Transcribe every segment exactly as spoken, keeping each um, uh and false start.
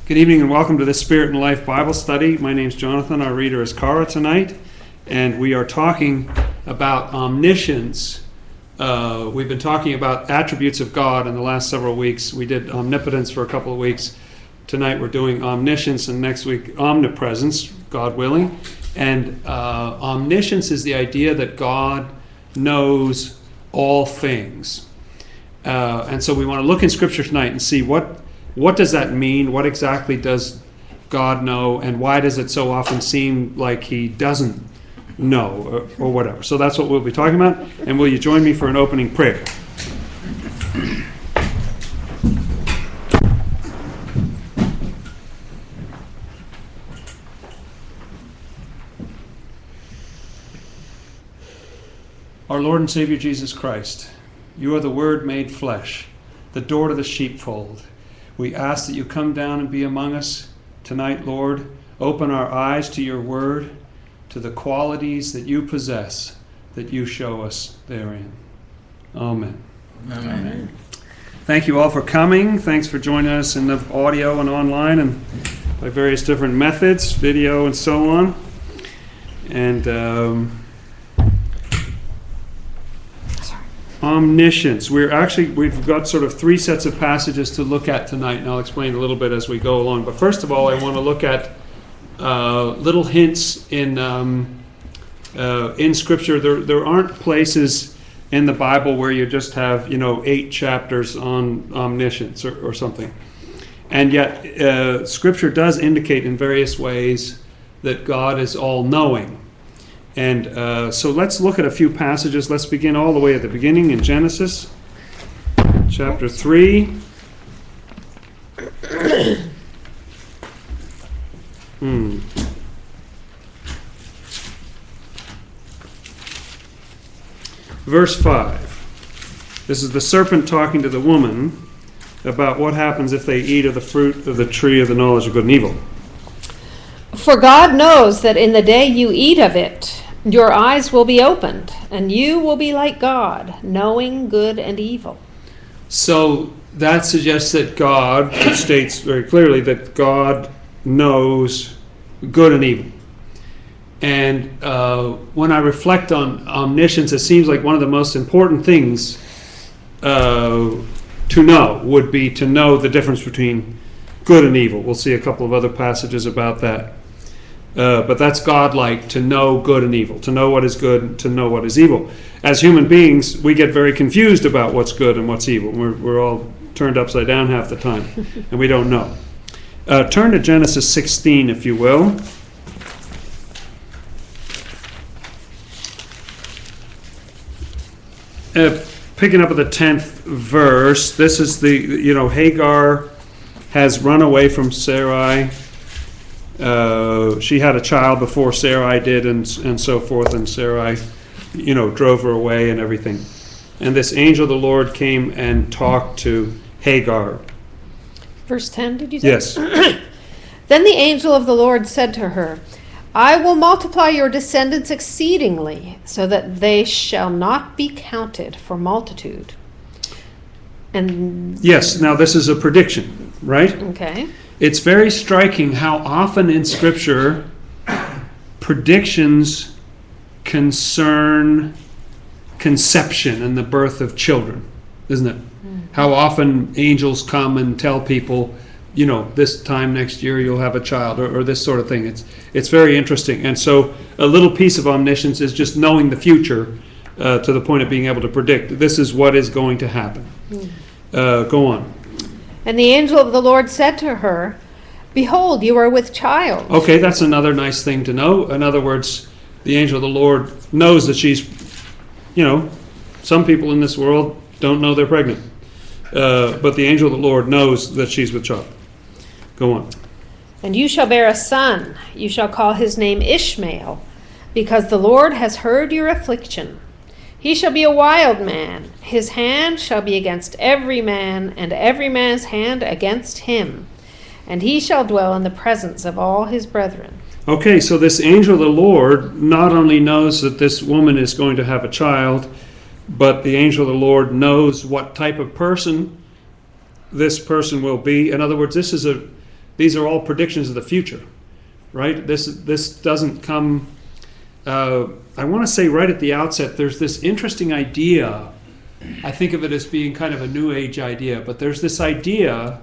Good evening and welcome to the Spirit and Life Bible Study. My name's Jonathan. Our reader is Cara tonight, and we are talking about omniscience. Uh, we've been talking about attributes of God in the last several weeks. We did omnipotence for a couple of weeks. Tonight we're doing omniscience, and next week omnipresence, God willing. And uh, omniscience is the idea that God knows all things. Uh, and so we want to look in Scripture tonight and see what What does that mean? What exactly does God know? And why does it so often seem like he doesn't know or, or whatever? So that's what we'll be talking about. And will you join me for an opening prayer? Our Lord and Savior Jesus Christ, you are the Word made flesh, the door to the sheepfold. We ask that you come down and be among us tonight, Lord. Open our eyes to your word, to the qualities that you possess, that you show us therein. Amen. Amen. Amen. Thank you all for coming. Thanks for joining us in the audio and online and by various different methods, video and so on. And um, omniscience. We're actually, we've got sort of three sets of passages to look at tonight, and I'll explain a little bit as we go along. But first of all, I want to look at uh, little hints in um, uh, in Scripture. There there aren't places in the Bible where you just have, you know, eight chapters on omniscience or, or something. And yet, uh, Scripture does indicate in various ways that God is all-knowing. And uh, so let's look at a few passages. Let's begin all the way at the beginning in Genesis, chapter three. hmm. Verse five. This is the serpent talking to the woman about what happens if they eat of the fruit of the tree of the knowledge of good and evil. For God knows that in the day you eat of it, your eyes will be opened, and you will be like God, knowing good and evil. So that suggests that God, it states very clearly that God knows good and evil. And uh, when I reflect on omniscience, it seems like one of the most important things uh, to know would be to know the difference between good and evil. We'll see a couple of other passages about that. Uh, but that's God-like, to know good and evil, to know what is good, to know what is evil. As human beings, we get very confused about what's good and what's evil. We're, we're all turned upside down half the time, and we don't know. Uh, turn to Genesis sixteen, if you will. Uh, picking up at the tenth verse, this is the, you know, Hagar has run away from Sarai. Uh, she had a child before Sarai did, and and so forth, and Sarai, you know, drove her away and everything. And this angel of the Lord came and talked to Hagar. Verse ten, did you say? Yes. Then the angel of the Lord said to her, I will multiply your descendants exceedingly, so that they shall not be counted for multitude. And yes, now this is a prediction, right? Okay. It's very striking how often in Scripture predictions concern conception and the birth of children, isn't it? Mm-hmm. How often angels come and tell people, you know, this time next year you'll have a child, or, or this sort of thing. It's it's very interesting. And so a little piece of omniscience is just knowing the future uh, to the point of being able to predict. This is what is going to happen. Mm. Uh, go on. And the angel of the Lord said to her, Behold, you are with child. Okay, that's another nice thing to know. In other words, the angel of the Lord knows that she's, you know, some people in this world don't know they're pregnant. Uh, but the angel of the Lord knows that she's with child. Go on. And you shall bear a son. You shall call his name Ishmael, because the Lord has heard your affliction. He shall be a wild man. His hand shall be against every man, and every man's hand against him. And he shall dwell in the presence of all his brethren. Okay, so this angel of the Lord not only knows that this woman is going to have a child, but the angel of the Lord knows what type of person this person will be. In other words, this is a These are all predictions of the future, right? This this doesn't come, uh, I want to say right at the outset, there's this interesting idea. I think of it as being kind of a New Age idea, but there's this idea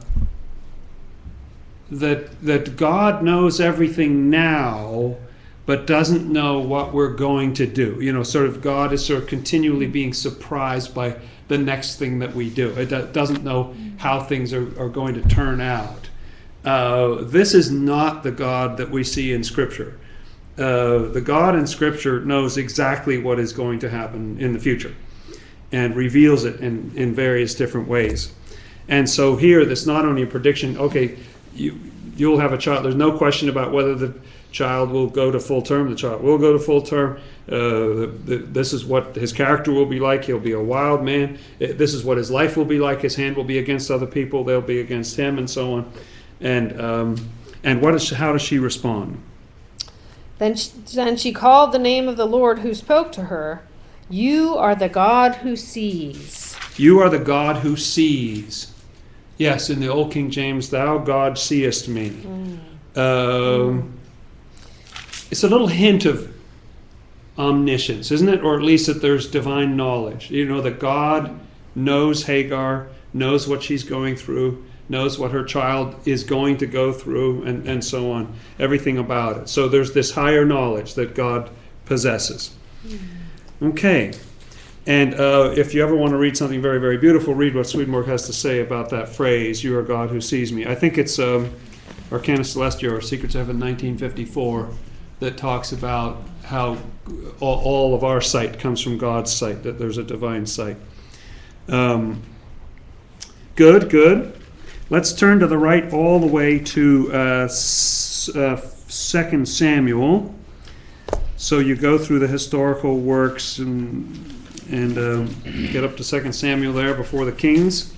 that that God knows everything now, but doesn't know what we're going to do. You know, sort of God is sort of continually being surprised by the next thing that we do. It do- doesn't know how things are, are going to turn out. Uh, this is not the God that we see in Scripture. Uh, the God in Scripture knows exactly what is going to happen in the future and reveals it in, in various different ways. And so here, that's not only a prediction, okay, you, you'll have a child. There's no question about whether the child will go to full term. The child will go to full term. Uh, the, the, this is what his character will be like. He'll be a wild man. This is what his life will be like. His hand will be against other people. They'll be against him, and so on. And um, and what is she, how does she respond? Then she, then she called the name of the Lord who spoke to her. You are the God who sees. You are the God who sees. Yes, in the Old King James, thou God seest me. Mm. Um, it's a little hint of omniscience, isn't it? Or at least that there's divine knowledge. You know, that God knows Hagar, knows what she's going through, knows what her child is going to go through, and, and so on. Everything about it. So there's this higher knowledge that God possesses. Mm. Okay. And uh, if you ever want to read something very, very beautiful, read what Swedenborg has to say about that phrase, you are God who sees me. I think it's um, Arcana Celestia or Secrets of Heaven nineteen fifty-four that talks about how all, all of our sight comes from God's sight, that there's a divine sight. Um, good, good. Let's turn to the right all the way to uh, s- uh, Second Samuel. So you go through the historical works and and um, get up to Second Samuel there before the kings.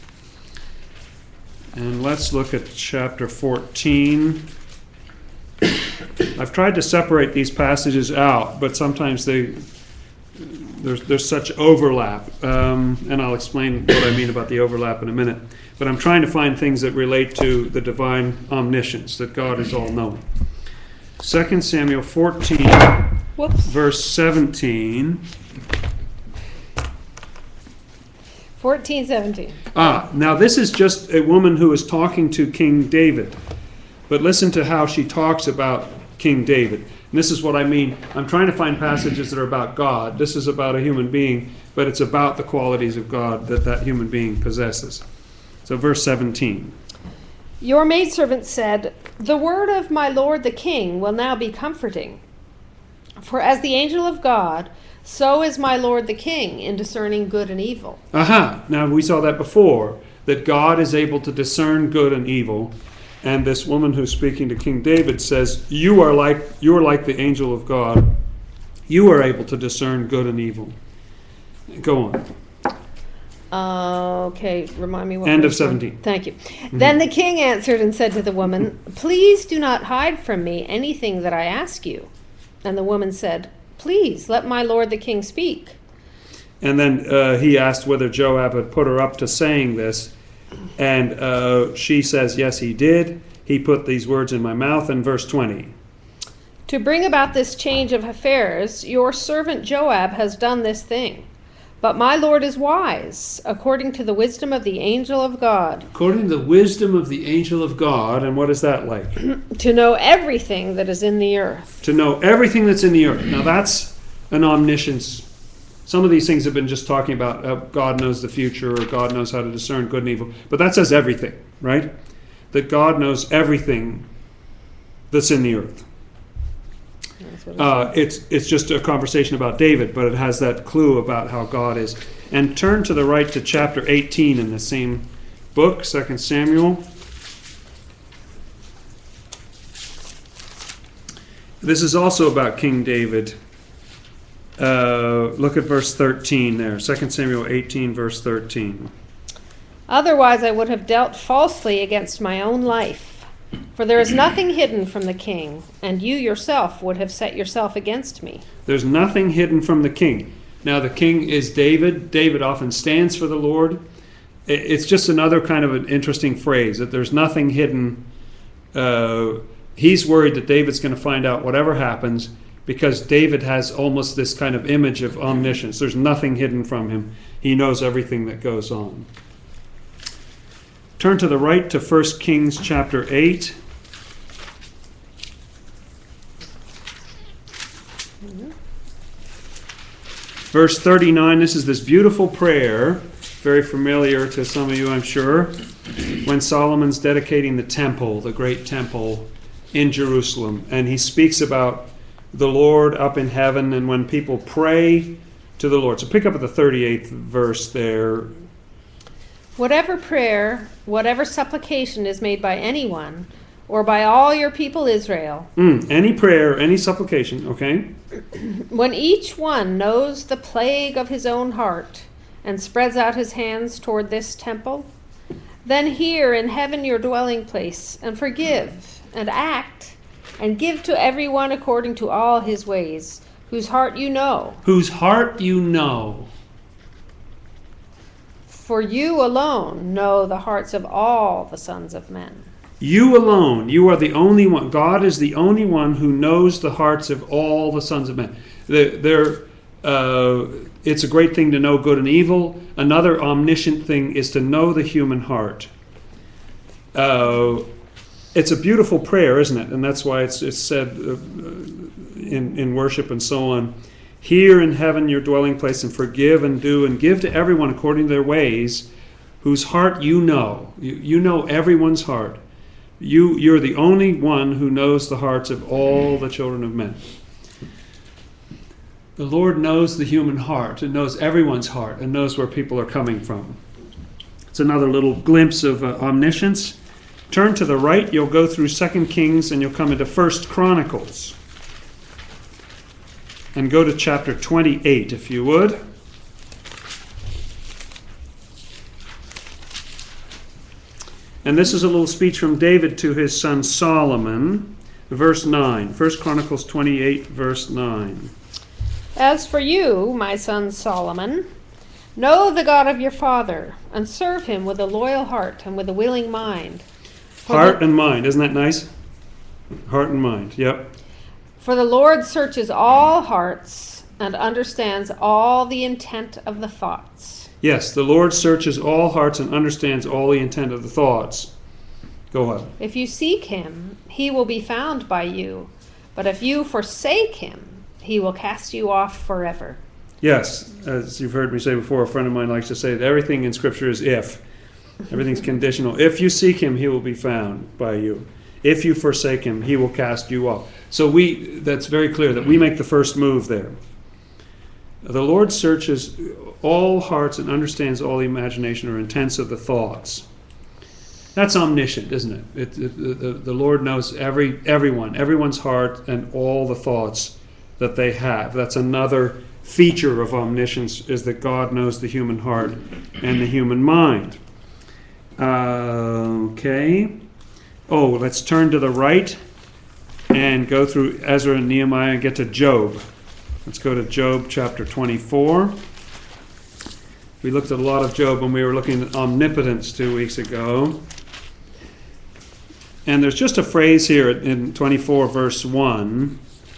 And let's look at chapter fourteen. I've tried to separate these passages out, but sometimes they there's there's such overlap, um, and I'll explain what I mean about the overlap in a minute. But I'm trying to find things that relate to the divine omniscience, that God is all-knowing. Second Samuel fourteen, Whoops. verse seventeen. fourteen seventeen. Ah, now this is just a woman who is talking to King David. But listen to how she talks about King David. And this is what I mean. I'm trying to find passages that are about God. This is about a human being, but it's about the qualities of God that that human being possesses. So verse seventeen. Your maidservant said, the word of my lord the king will now be comforting. For as the angel of God, so is my lord the king in discerning good and evil. Aha! Now we saw that before, that God is able to discern good and evil. And this woman who's speaking to King David says, you are like you are like the angel of God. You are able to discern good and evil. Go on. Uh, okay, remind me what. End of verse one? seventeen. Thank you. Mm-hmm. Then the king answered and said to the woman, please do not hide from me anything that I ask you. And the woman said, please let my lord the king speak. And then uh, he asked whether Joab had put her up to saying this. And uh, she says, yes, he did. He put these words in my mouth. In verse twenty. To bring about this change of affairs, your servant Joab has done this thing. But my lord is wise, according to the wisdom of the angel of God. According to the wisdom of the angel of God. And what is that like? To know everything that is in the earth. To know everything that's in the earth. Now that's an omniscience. Some of these things have been just talking about uh, God knows the future, or God knows how to discern good and evil. But that says everything, right? That God knows everything that's in the earth. Uh, it's it's just a conversation about David, but it has that clue about how God is. And turn to the right to chapter eighteen in the same book, Second Samuel. This is also about King David. Uh, look at verse thirteen there. Second Samuel eighteen, verse thirteen. Otherwise I would have dealt falsely against my own life. For there is nothing hidden from the king, and you yourself would have set yourself against me. There's nothing hidden from the king. Now the king is David. David often stands for the Lord. It's just another kind of an interesting phrase, that there's nothing hidden uh, he's worried that David's going to find out whatever happens, because David has almost this kind of image of omniscience. There's nothing hidden from him. He knows everything that goes on. Turn to the right to First Kings chapter eight. Verse thirty-nine, this is this beautiful prayer, very familiar to some of you, I'm sure, when Solomon's dedicating the temple, the great temple in Jerusalem. And he speaks about the Lord up in heaven, and when people pray to the Lord. So pick up at the thirty-eighth verse there. Whatever prayer, whatever supplication is made by anyone, or by all your people Israel, Mm, any prayer, any supplication, okay? when each one knows the plague of his own heart and spreads out his hands toward this temple, then hear in heaven your dwelling place, and forgive, and act, and give to everyone according to all his ways, whose heart you know. Whose heart you know. For you alone know the hearts of all the sons of men. You alone, you are the only one. God is the only one who knows the hearts of all the sons of men. They're, they're, uh, it's a great thing to know good and evil. Another omniscient thing is to know the human heart. Uh, it's a beautiful prayer, isn't it? And that's why it's, it's said uh, in, in worship and so on. Hear in heaven your dwelling place, and forgive and do and give to everyone according to their ways, whose heart you know. You, you know everyone's heart. You, you're the only one who knows the hearts of all the children of men. The Lord knows the human heart, and knows everyone's heart, and knows where people are coming from. It's another little glimpse of uh, omniscience. Turn to the right, you'll go through Second Kings, and you'll come into First Chronicles. And go to chapter twenty-eight, if you would. And this is a little speech from David to his son Solomon, verse nine. First Chronicles twenty-eight, verse nine. As for you, my son Solomon, know the God of your father, and serve him with a loyal heart and with a willing mind. For Heart the, and mind, isn't that nice? Heart and mind, yep. For the Lord searches all hearts and understands all the intent of the thoughts. Yes, the Lord searches all hearts and understands all the intent of the thoughts. Go ahead. If you seek him, he will be found by you. But if you forsake him, he will cast you off forever. Yes, as you've heard me say before, a friend of mine likes to say that everything in Scripture is if. Everything's conditional. If you seek him, he will be found by you. If you forsake him, he will cast you off. So we that's very clear that we make the first move there. The Lord searches all hearts and understands all the imagination or intents of the thoughts. That's omniscient, isn't it? it, it the, the Lord knows every everyone, everyone's heart and all the thoughts that they have. That's another feature of omniscience, is that God knows the human heart and the human mind. Uh, okay. Oh, let's turn to the right and go through Ezra and Nehemiah and get to Job. Let's go to Job chapter twenty-four. We looked at a lot of Job when we were looking at omnipotence two weeks ago. And there's just a phrase here in twenty-four, verse one.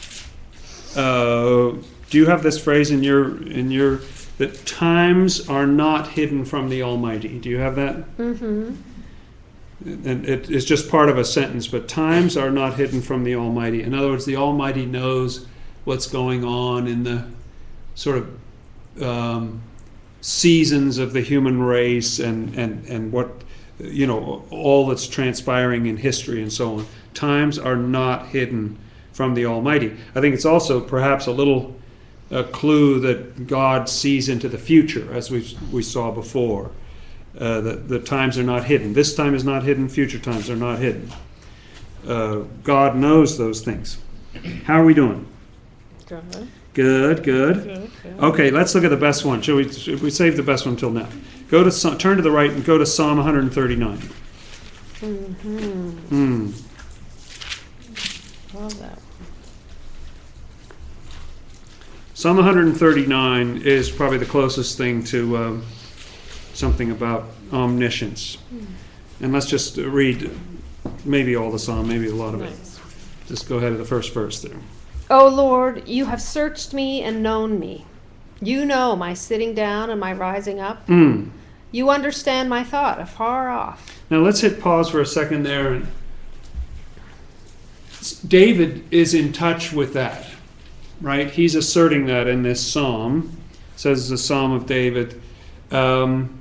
Uh, do you have this phrase in your in your that times are not hidden from the Almighty? Do you have that? Mm-hmm. And it is just part of a sentence, but times are not hidden from the Almighty. In other words, the Almighty knows what's going on in the sort of um, seasons of the human race, and, and, and what, you know, all that's transpiring in history and so on. Times are not hidden from the Almighty. I think it's also perhaps a little a clue that God sees into the future, as we we saw before. Uh, the, the times are not hidden. This time is not hidden. Future times are not hidden. Uh, God knows those things. How are we doing? Good. Good, good. Good, good. Okay, let's look at the best one. Shall we? Should we save the best one till now? Go to turn to the right and go to Psalm one thirty-nine. Mm-hmm. Hmm. Love that. Psalm one thirty-nine is probably the closest thing to uh, something about omniscience. And let's just read maybe all the psalm, maybe a lot of it. Nice. Just go ahead to the first verse there. O Lord, you have searched me and known me. You know my sitting down and my rising up. Mm. You understand my thought afar off. Now let's hit pause for a second there. And David is in touch with that, right? He's asserting that in this psalm. It says the Psalm of David. Um,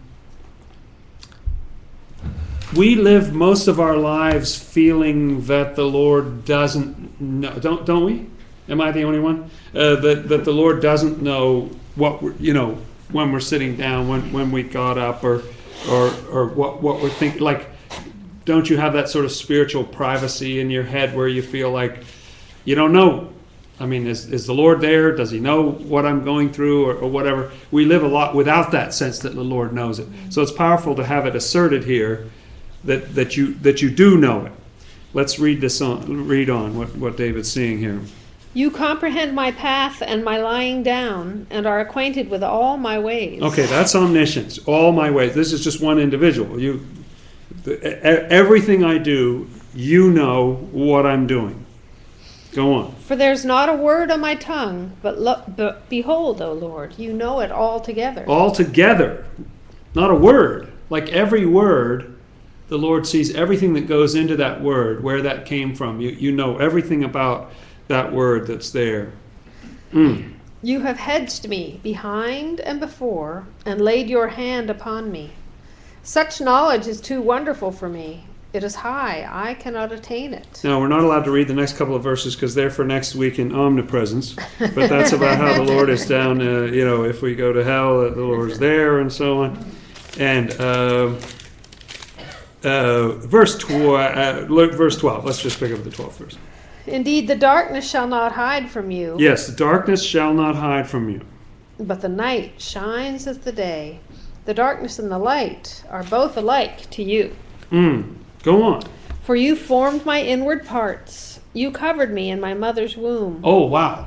we live most of our lives feeling that the Lord doesn't know. Don't don't we? Am I the only one? Uh, that that the Lord doesn't know what we're, you know, when we're sitting down, when when we got up, or or or what what we're thinking. Like, don't you have that sort of spiritual privacy in your head where you feel like you don't know? I mean, is is the Lord there? Does he know what I'm going through, or, or whatever? We live a lot without that sense that the Lord knows it. So it's powerful to have it asserted here that that you that you do know it. Let's read this on. Read on what what David's seeing here. You comprehend my path and my lying down, and are acquainted with all my ways. Okay, that's omniscience. All my ways. This is just one individual. You, the, everything I do, you know what I'm doing. Go on. For there's not a word on my tongue, but, lo- but behold, O Lord, you know it altogether. Altogether. Not a word. Like every word, the Lord sees everything that goes into that word, where that came from. You, you know everything about that word that's there. Mm. You have hedged me behind and before, and laid your hand upon me. Such knowledge is too wonderful for me. It is high. I cannot attain it. Now, we're not allowed to read the next couple of verses because they're for next week in omnipresence. But that's about how the Lord is down, uh, you know, if we go to hell, the Lord is there, and so on. And uh, uh, verse, tw- uh, verse twelve. Let's just pick up the twelfth verse. Indeed, the darkness shall not hide from you. Yes, the darkness shall not hide from you. But the night shines as the day. The darkness and the light are both alike to you. Mm. Go on. For you formed my inward parts. You covered me in my mother's womb. Oh, wow.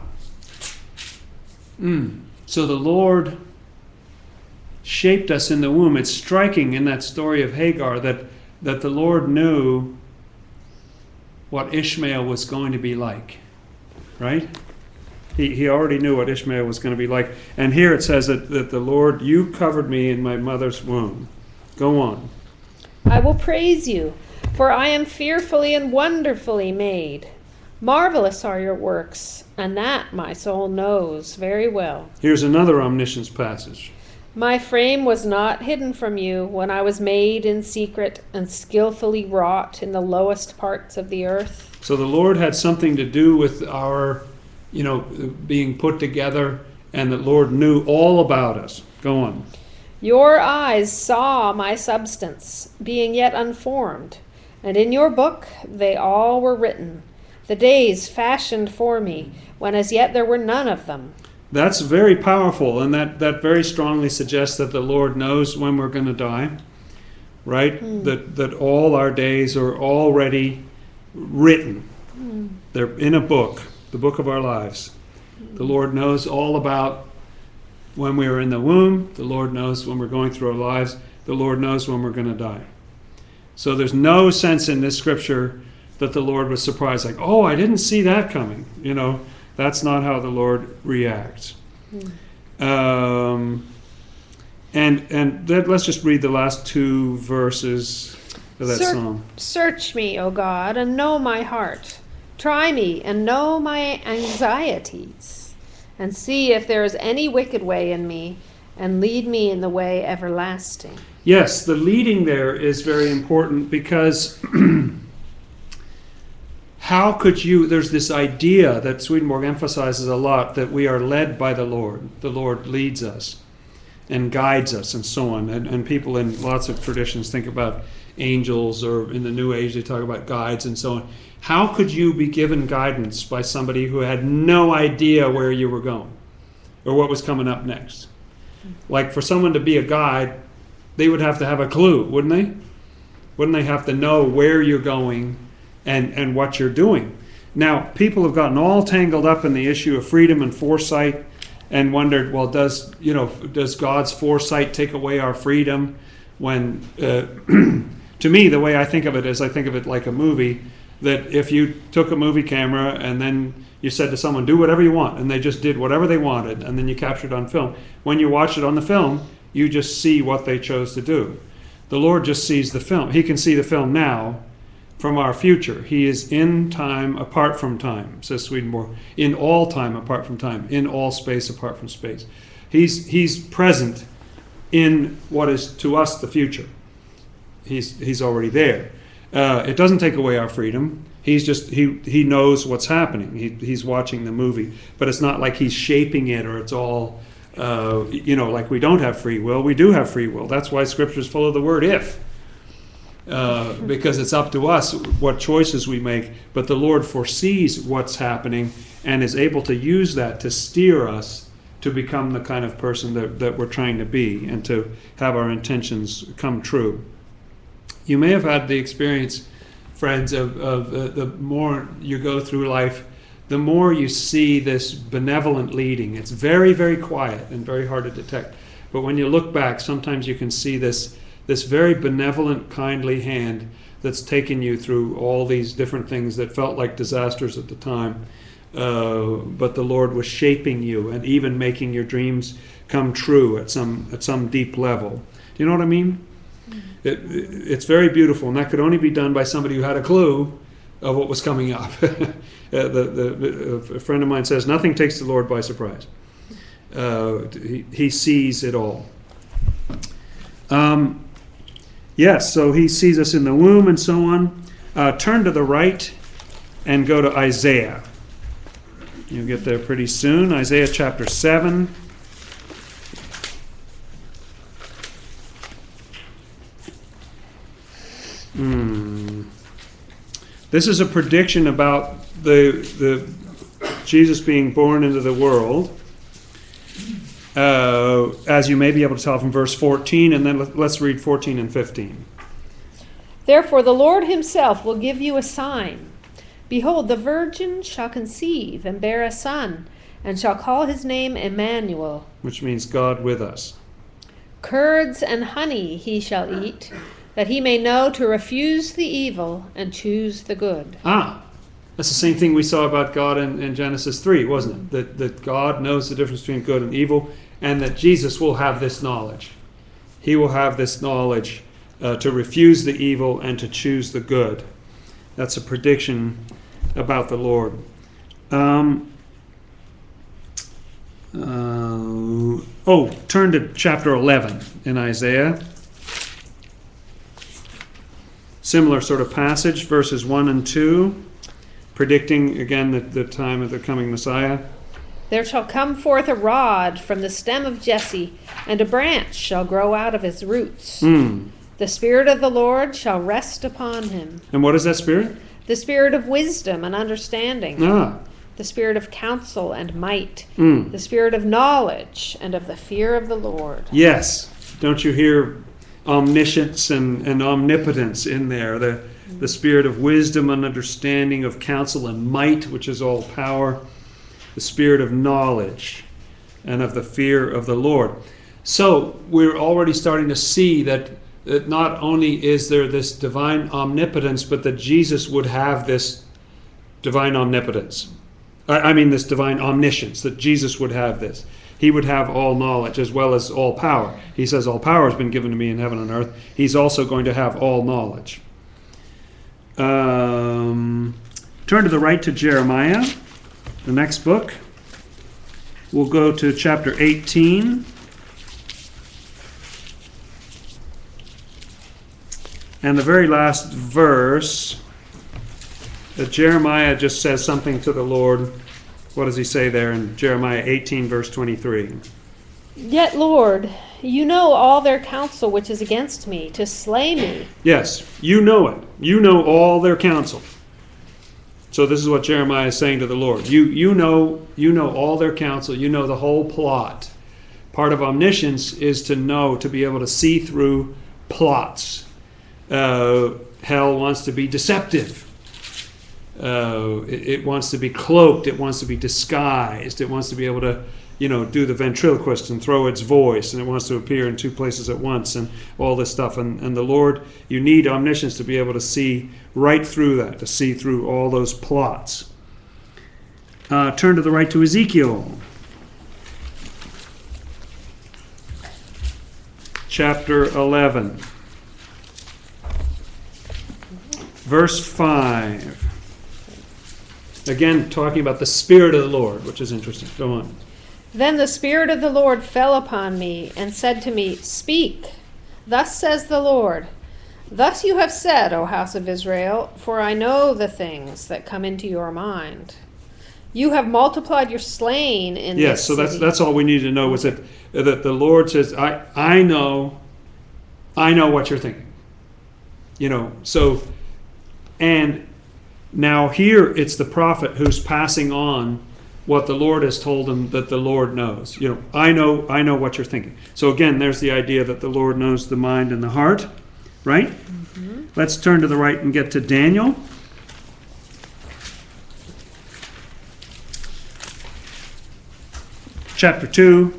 Mm. So the Lord shaped us in the womb. It's striking in that story of Hagar that, that the Lord knew what Ishmael was going to be like, right? He he already knew what Ishmael was going to be like. And here it says that, that the Lord, you covered me in my mother's womb. Go on. I will praise you, for I am fearfully and wonderfully made. Marvelous are your works, and that my soul knows very well. Here's another omniscience passage. My frame was not hidden from you when I was made in secret and skillfully wrought in the lowest parts of the earth. So the Lord had something to do with our, you know, being put together, and the Lord knew all about us. Go on. Your eyes saw my substance, being yet unformed, and in your book they all were written, the days fashioned for me, when as yet there were none of them. That's very powerful, and that, that very strongly suggests that the Lord knows when we're going to die, right? Mm. That that all our days are already written. Mm. They're in a book, the book of our lives. Mm. The Lord knows all about when we were in the womb. The Lord knows when we're going through our lives. The Lord knows when we're going to die. So there's no sense in this scripture that the Lord was surprised, like, oh, I didn't see that coming, you know. That's not how the Lord reacts. Hmm. Um, and and that, let's just read the last two verses of that Search, psalm. Search me, O God, and know my heart. Try me and know my anxieties, and see if there is any wicked way in me, and lead me in the way everlasting. Yes, the leading there is very important because how could you, there's this idea that Swedenborg emphasizes a lot, that we are led by the Lord. The Lord leads us and guides us and so on. And, and people in lots of traditions think about angels, or in the New Age they talk about guides and so on. How could you be given guidance by somebody who had no idea where you were going or what was coming up next? Like for someone to be a guide, they would have to have a clue, wouldn't they? Wouldn't they have to know where you're going and, and what you're doing? Now, people have gotten all tangled up in the issue of freedom and foresight and wondered, well, does you know does God's foresight take away our freedom when uh, To me, the way I think of it is I think of it like a movie, that if you took a movie camera and then you said to someone, do whatever you want, and they just did whatever they wanted, and then you captured it on film. When you watch it on the film, you just see what they chose to do. The Lord just sees the film. He can see the film now from our future. He is in time apart from time, says Swedenborg. In all time apart from time. In all space apart from space. He's, he's present in what is to us the future. He's, he's already there. Uh, it doesn't take away our freedom. He's just, he, he knows what's happening. He, he's watching the movie. But it's not like he's shaping it, or it's all, uh, you know, like we don't have free will. We do have free will. That's why Scripture is full of the word if. Uh, because it's up to us what choices we make. But the Lord foresees what's happening and is able to use that to steer us to become the kind of person that, that we're trying to be, and to have our intentions come true. You may have had the experience, friends, of, of uh, the more you go through life, the more you see this benevolent leading. It's very, very quiet and very hard to detect. But when you look back, sometimes you can see this, this very benevolent, kindly hand that's taken you through all these different things that felt like disasters at the time. Uh, but the Lord was shaping you and even making your dreams come true at some at some deep level. Do you know what I mean? It, it's very beautiful, and that could only be done by somebody who had a clue of what was coming up. uh, the, the, a friend of mine says, nothing takes the Lord by surprise. Uh, he, he sees it all. Um, yes, so he sees us in the womb and so on. Uh, turn to the right and go to Isaiah. You'll get there pretty soon. Isaiah chapter seven. Hmm. This is a prediction about the the Jesus being born into the world, uh, as you may be able to tell from verse fourteen, and then let's read fourteen and fifteen. Therefore the Lord himself will give you a sign. Behold, the virgin shall conceive and bear a son, and shall call his name Emmanuel. Which means God with us. Curds and honey he shall eat, that he may know to refuse the evil and choose the good. Ah, that's the same thing we saw about God in, in Genesis three, wasn't it? That, that God knows the difference between good and evil, and that Jesus will have this knowledge. He will have this knowledge uh, to refuse the evil and to choose the good. That's a prediction about the Lord. Um, uh, oh, turn to chapter eleven in Isaiah. Similar sort of passage, verses one and two, predicting again the, the time of the coming Messiah. There shall come forth a rod from the stem of Jesse, and a branch shall grow out of his roots. Mm. The Spirit of the Lord shall rest upon him. And what is that Spirit? The Spirit of wisdom and understanding. Ah. The Spirit of counsel and might. Mm. The Spirit of knowledge and of the fear of the Lord. Yes. Don't you hear omniscience and, and omnipotence in there? The, the Spirit of wisdom and understanding, of counsel and might, which is all power. The Spirit of knowledge and of the fear of the Lord. So we're already starting to see that that not only is there this divine omnipotence, but that Jesus would have this divine omnipotence. I mean, this divine omniscience, that Jesus would have this. He would have all knowledge as well as all power. He says, all power has been given to me in heaven and earth. He's also going to have all knowledge. Um, turn to the right to Jeremiah, the next book. We'll go to chapter eighteen. And the very last verse, that Jeremiah just says something to the Lord. What does he say there in Jeremiah eighteen, verse twenty-three? Yet, Lord, you know all their counsel which is against me, to slay me. Yes, you know it. You know all their counsel. So this is what Jeremiah is saying to the Lord. You, you know, you know all their counsel. You know the whole plot. Part of omniscience is to know, to be able to see through plots. Uh, hell wants to be deceptive. Uh, it, it wants to be cloaked. It wants to be disguised. It wants to be able to you know, do the ventriloquist and throw its voice, and it wants to appear in two places at once, and all this stuff. And, and the Lord, you need omniscience to be able to see right through that, to see through all those plots. Uh, turn to the right to Ezekiel. Chapter eleven. Verse five. Again, talking about the Spirit of the Lord, which is interesting. Go on. Then the Spirit of the Lord fell upon me and said to me, Speak, thus says the Lord. Thus you have said, O house of Israel, for I know the things that come into your mind. You have multiplied your slain in yes, this so that's city. that's all we need to know, was that that the Lord says, I, I know, I know what you're thinking. You know, so, and now here it's the prophet who's passing on what the Lord has told him that the Lord knows. You know, I know, I know what you're thinking. So again, there's the idea that the Lord knows the mind and the heart, right? Mm-hmm. Let's turn to the right and get to Daniel. Chapter two,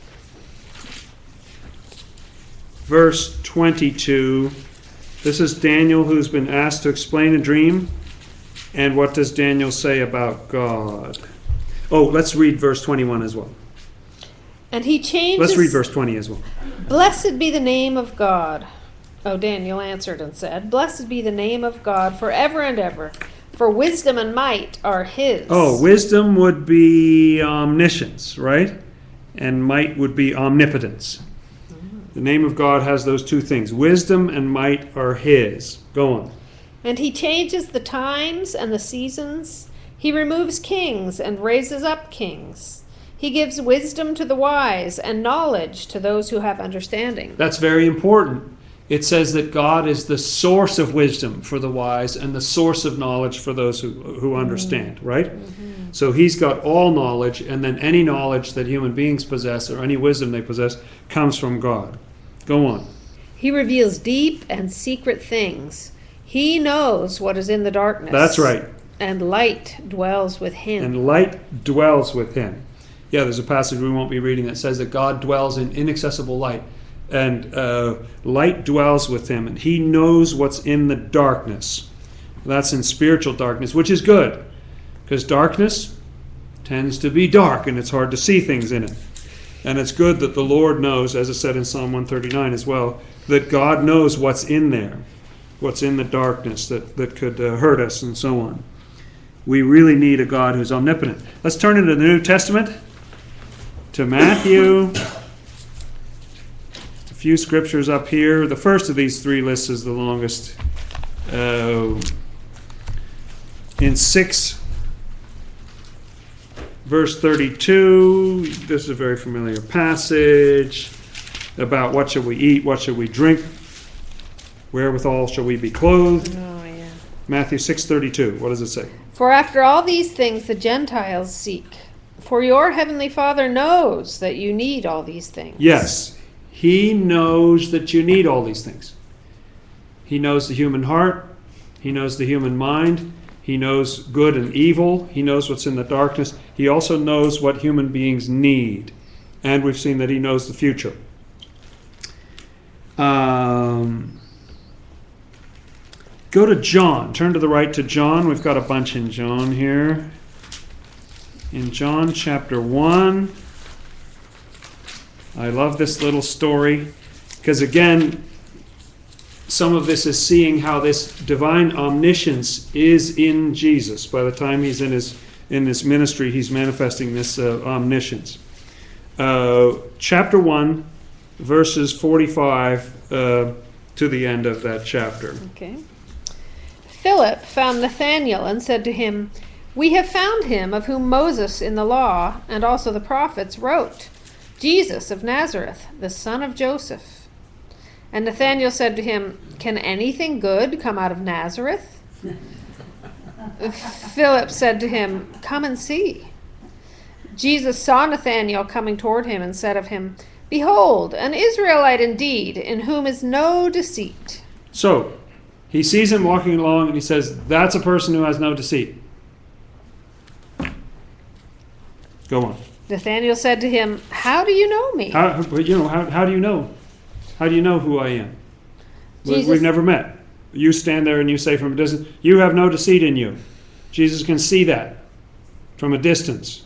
verse twenty-two. This is Daniel who's been asked to explain a dream. And what does Daniel say about God? Oh, let's read verse twenty-one as well. And he changes... Let's read verse twenty as well. Blessed be the name of God. Oh, Daniel answered and said, Blessed be the name of God forever and ever, for wisdom and might are his. Oh, wisdom would be omniscience, right? And might would be omnipotence. The name of God has those two things. Wisdom and might are his. Go on. And he changes the times and the seasons. He removes kings and raises up kings. He gives wisdom to the wise and knowledge to those who have understanding. That's very important. It says that God is the source of wisdom for the wise and the source of knowledge for those who, who understand, right? Mm-hmm. So he's got all knowledge, and then any knowledge that human beings possess or any wisdom they possess comes from God. Go on. He reveals deep and secret things. He knows what is in the darkness. That's right. And light dwells with him. And light dwells with him. Yeah, there's a passage we won't be reading that says that God dwells in inaccessible light. And uh, light dwells with him. And he knows what's in the darkness. That's in spiritual darkness, which is good. Because darkness tends to be dark, and it's hard to see things in it. And it's good that the Lord knows, as it said in Psalm one thirty-nine as well, that God knows what's in there. What's in the darkness that, that could uh, hurt us and so on. We really need a God who's omnipotent. Let's turn into the New Testament, to Matthew. A few scriptures up here. The first of these three lists is the longest. Uh, in six, verse thirty-two, this is a very familiar passage about what shall we eat, what shall we drink, wherewithal shall we be clothed. Oh, yeah. Matthew six thirty-two. What does it say? For after all these things the Gentiles seek. For your heavenly Father knows that you need all these things. Yes, he knows that you need all these things. He knows the human heart. He knows the human mind. He knows good and evil. He knows what's in the darkness. He also knows what human beings need. And we've seen that he knows the future. Um... Go to John. Turn to the right to John. We've got a bunch in John here. In John chapter one. I love this little story because, again, some of this is seeing how this divine omniscience is in Jesus. By the time he's in his in his ministry, he's manifesting this uh, omniscience. Uh, chapter one, verses forty-five uh, to the end of that chapter. Okay. Philip found Nathanael and said to him, We have found him of whom Moses in the law and also the prophets wrote, Jesus of Nazareth, the son of Joseph. And Nathanael said to him, Can anything good come out of Nazareth? Philip said to him, Come and see. Jesus saw Nathanael coming toward him and said of him, Behold, an Israelite indeed, in whom is no deceit. So, he sees him walking along and he says, that's a person who has no deceit. Go on. Nathanael said to him, "How do you know me?" How, you know, how, how do you know? How do you know who I am? We- Jesus- We've never met. You stand there and you say from a distance, you have no deceit in you. Jesus can see that from a distance.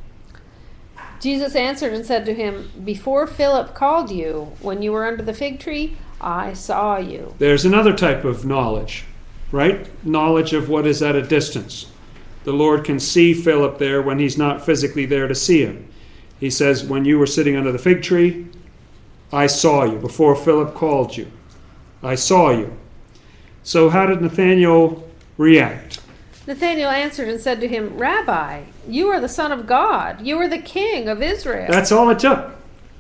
Jesus answered and said to him, "Before Philip called you, when you were under the fig tree, I saw you." There's another type of knowledge, right? Knowledge of what is at a distance. The Lord can see Philip there when he's not physically there to see him. He says, when you were sitting under the fig tree, I saw you. Before Philip called you, I saw you. So how did Nathanael react? Nathanael answered and said to him, "Rabbi, you are the Son of God. You are the King of Israel." That's all it took.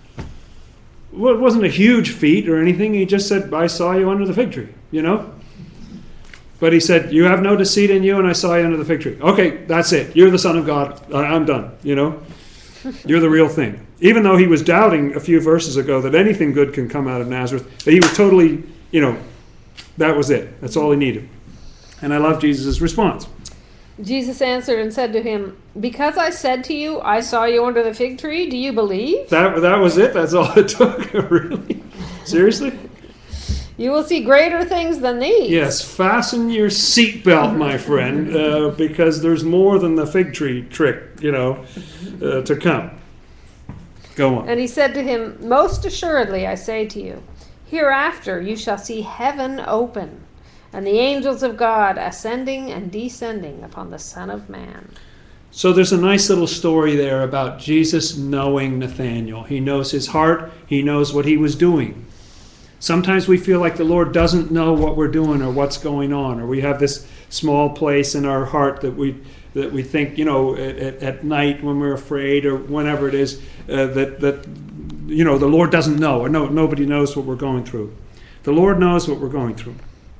Well, it wasn't a huge feat or anything. He just said, I saw you under the fig tree, you know? But he said, you have no deceit in you, and I saw you under the fig tree. Okay, that's it. You're the Son of God. I- I'm done, you know? You're the real thing. Even though he was doubting a few verses ago that anything good can come out of Nazareth, that he was totally, you know, that was it. That's all he needed. And I love Jesus' response. Jesus answered and said to him, "Because I said to you, I saw you under the fig tree, do you believe? That, that was it? That's all it took? Really? Seriously? You will see greater things than these." Yes, fasten your seatbelt, my friend, uh, because there's more than the fig tree trick, you know, uh, to come. Go on. And he said to him, "Most assuredly, I say to you, hereafter you shall see heaven open, and the angels of God ascending and descending upon the Son of Man." So there's a nice little story there about Jesus knowing Nathanael. He knows his heart. He knows what he was doing. Sometimes we feel like the Lord doesn't know what we're doing or what's going on, or we have this small place in our heart that we that we think, you know, at, at night when we're afraid or whenever it is, uh, that that you know the Lord doesn't know, or no nobody knows what we're going through. The Lord knows what we're going through.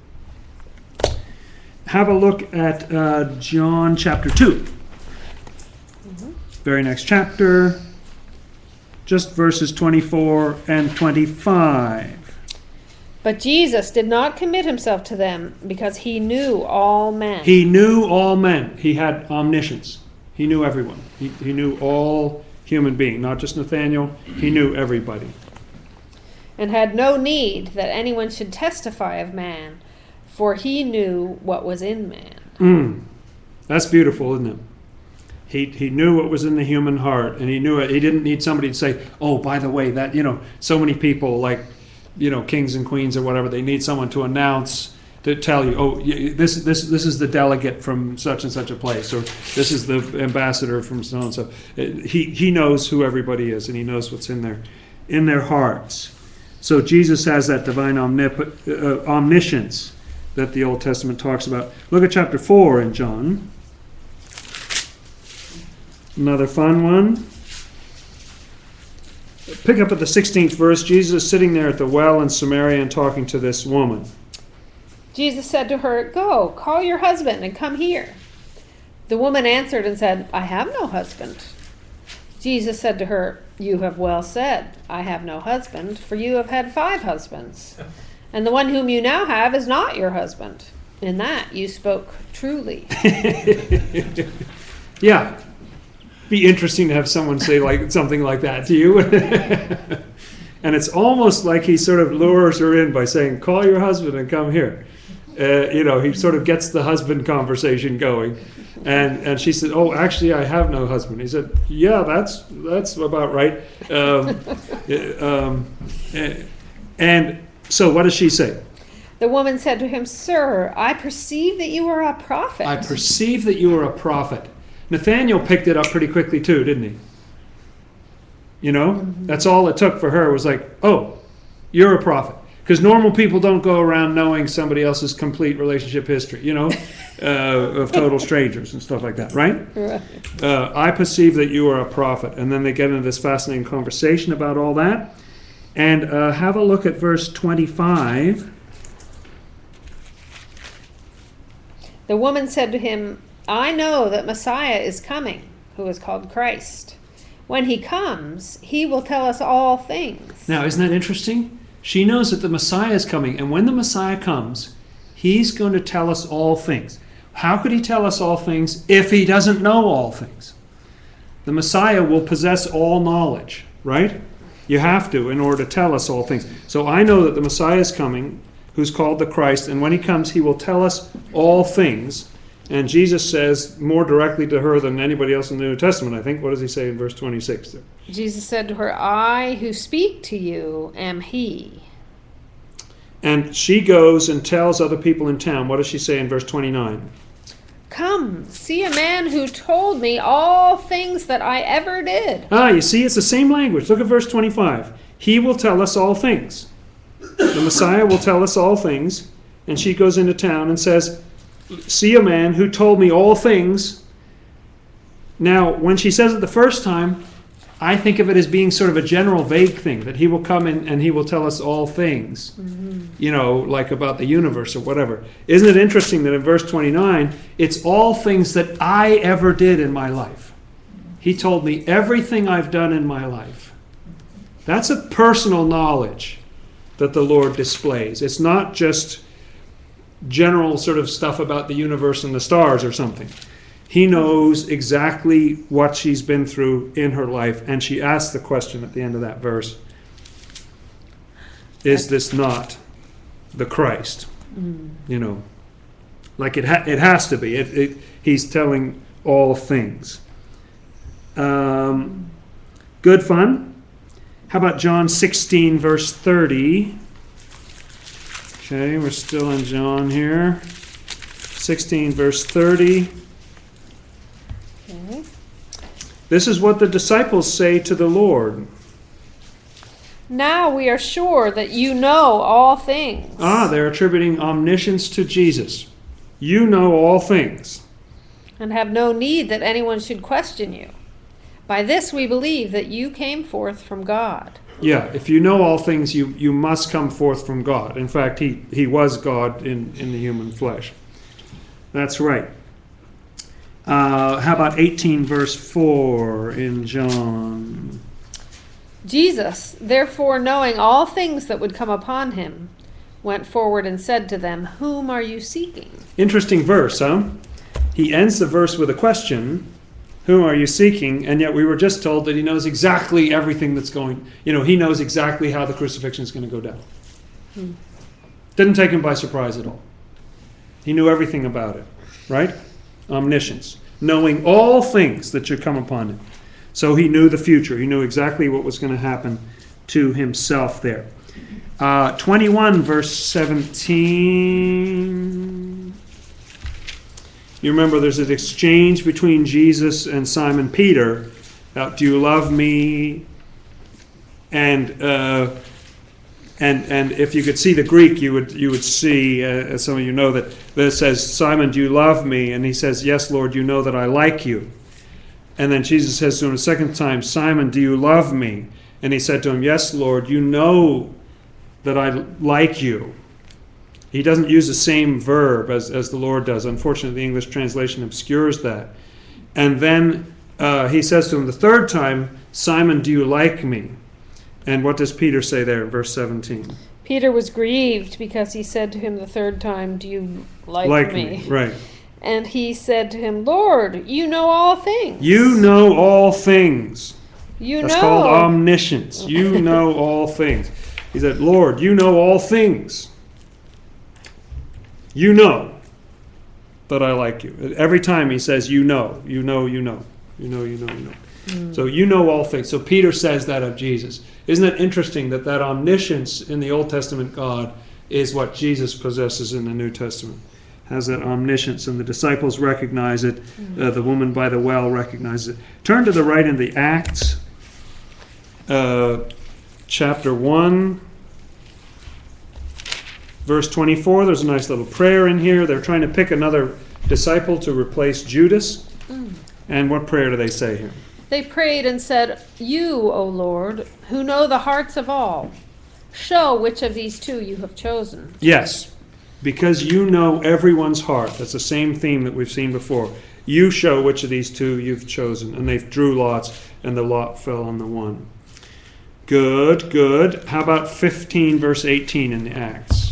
Have a look at uh, John chapter two. Mm-hmm. Very next chapter, just verses twenty-four and twenty-five. But Jesus did not commit himself to them, because he knew all men. He knew all men. He had omniscience. He knew everyone. He, he knew all human beings, not just Nathanael. He knew everybody. And had no need that anyone should testify of man, for he knew what was in man. Mm. That's beautiful, isn't it? He he knew what was in the human heart, and he knew it. He didn't need somebody to say, "Oh, by the way, that," you know, so many people, like, you know, kings and queens or whatever, they need someone to announce, to tell you, "Oh, this this this is the delegate from such and such a place," or "This is the ambassador from so and so." He he knows who everybody is, and he knows what's in their in their hearts. So Jesus has that divine omnip- uh, omniscience that the Old Testament talks about. Look at chapter four in John. Another fun one. Pick up at the sixteenth verse. Jesus is sitting there at the well in Samaria and talking to this woman. Jesus said to her, "Go, call your husband and come here." The woman answered and said, "I have no husband." Jesus said to her, "You have well said, I have no husband, for you have had five husbands, and the one whom you now have is not your husband. In that you spoke truly." Yeah. Be interesting to have someone say like something like that to you. And it's almost like he sort of lures her in by saying, "Call your husband and come here." Uh, you know, he sort of gets the husband conversation going. And and she said, "Oh, actually, I have no husband." He said, "Yeah, that's that's about right." Um, um, and so what does she say? The woman said to him, "Sir, I perceive that you are a prophet." "I perceive that you are a prophet." Nathanael picked it up pretty quickly too, didn't he? You know, mm-hmm. That's all it took for her was like, "Oh, you're a prophet." Because normal people don't go around knowing somebody else's complete relationship history, you know, uh, of total strangers and stuff like that, right? Right. Uh, "I perceive that you are a prophet." And then they get into this fascinating conversation about all that. And uh, have a look at verse twenty-five. The woman said to him, "I know that Messiah is coming, who is called Christ. When he comes, he will tell us all things." Now, isn't that interesting? She knows that the Messiah is coming, and when the Messiah comes, he's going to tell us all things. How could he tell us all things if he doesn't know all things? The Messiah will possess all knowledge, right? You have to in order to tell us all things. So I know that the Messiah is coming, who's called the Christ, and when he comes, he will tell us all things. And Jesus says more directly to her than anybody else in the New Testament, I think. What does he say in verse twenty-six? Jesus said to her, I who speak to you am he. And she goes and tells other people in town. What does she say in verse twenty-nine? Come, see a man who told me all things that I ever did. Ah, you see, it's the same language. Look at verse twenty-five. He will tell us all things. The Messiah will tell us all things. And she goes into town and says, see a man who told me all things. Now, when she says it the first time, I think of it as being sort of a general vague thing, that he will come in and he will tell us all things, mm-hmm. you know, like about the universe or whatever. Isn't it interesting that in verse twenty-nine, it's all things that I ever did in my life. He told me everything I've done in my life. That's a personal knowledge that the Lord displays. It's not just general sort of stuff about the universe and the stars or something. He knows exactly what she's been through in her life, and she asks the question at the end of that verse, is this not the Christ? Mm. You know, like it ha- it has to be. It, it, he's telling all things. Um, good fun. How about John sixteen, verse thirty? Okay, we're still in John here. sixteen, verse thirty. Okay. This is what the disciples say to the Lord. Now we are sure that you know all things. Ah, they're attributing omniscience to Jesus. You know all things. And have no need that anyone should question you. By this we believe that you came forth from God. Yeah, if you know all things, you, you must come forth from God. In fact, he, he was God in, in the human flesh. That's right. Uh, how about eighteen, verse four in John? Jesus, therefore, knowing all things that would come upon him, went forward and said to them, whom are you seeking? Interesting verse, huh? He ends the verse with a question. Whom are you seeking? And yet we were just told that he knows exactly everything that's going, you know, he knows exactly how the crucifixion is going to go down. Hmm. Didn't take him by surprise at all. He knew everything about it, right? Omniscience. Knowing all things that should come upon him. So he knew the future. He knew exactly what was going to happen to himself there. Uh, twenty-one, verse seventeen. You remember there's an exchange between Jesus and Simon Peter about, do you love me? And uh, and and if you could see the Greek, you would you would see, uh, as some of you know, that, that it says, Simon, do you love me? And he says, yes, Lord, you know that I like you. And then Jesus says to him a second time, Simon, do you love me? And he said to him, yes, Lord, you know that I like you. He doesn't use the same verb as, as the Lord does. Unfortunately, the English translation obscures that. And then uh, he says to him the third time, Simon, do you like me? And what does Peter say there in verse seventeen? Peter was grieved because he said to him the third time, do you like, like me? me? Right. And he said to him, Lord, you know all things. You know all things. You That's know. called omniscience. You know all things. He said, Lord, you know all things. You know that I like you. Every time he says, you know, you know, you know, you know, you know, you know. Mm. So you know all things. So Peter says that of Jesus. Isn't it interesting that that omniscience in the Old Testament God is what Jesus possesses in the New Testament? Has that omniscience, and the disciples recognize it. Mm. Uh, the woman by the well recognizes it. Turn to the right in the Acts, uh, chapter one. Verse twenty-four, there's a nice little prayer in here. They're trying to pick another disciple to replace Judas. Mm. And what prayer do they say here? They prayed and said, you, O Lord, who know the hearts of all, show which of these two you have chosen. Yes, because you know everyone's heart. That's the same theme that we've seen before. You show which of these two you've chosen. And they drew lots, and the lot fell on the one. Good, good. How about fifteen, verse eighteen in the Acts?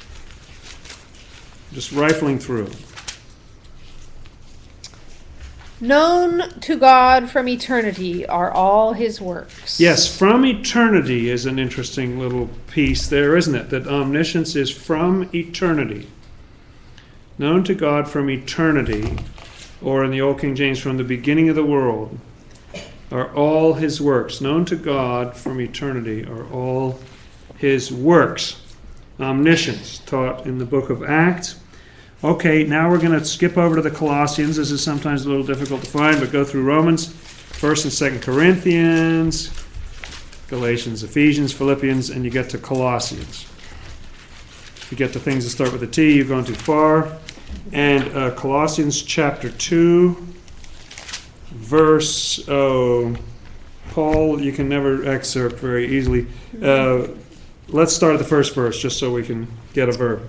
Just rifling through. Known to God from eternity are all his works. Yes, from eternity is an interesting little piece there, isn't it? That omniscience is from eternity. Known to God from eternity, or in the Old King James, from the beginning of the world, are all his works. Known to God from eternity are all his works. Omniscience, taught in the book of Acts. Okay, now we're going to skip over to the Colossians. This is sometimes a little difficult to find, but go through Romans, First and Second Corinthians, Galatians, Ephesians, Philippians, and you get to Colossians. If you get to things that start with a T, you're going too far. And uh, Colossians chapter two, verse, oh, Paul, you can never excerpt very easily. Uh, let's start at the first verse, just so we can get a verb.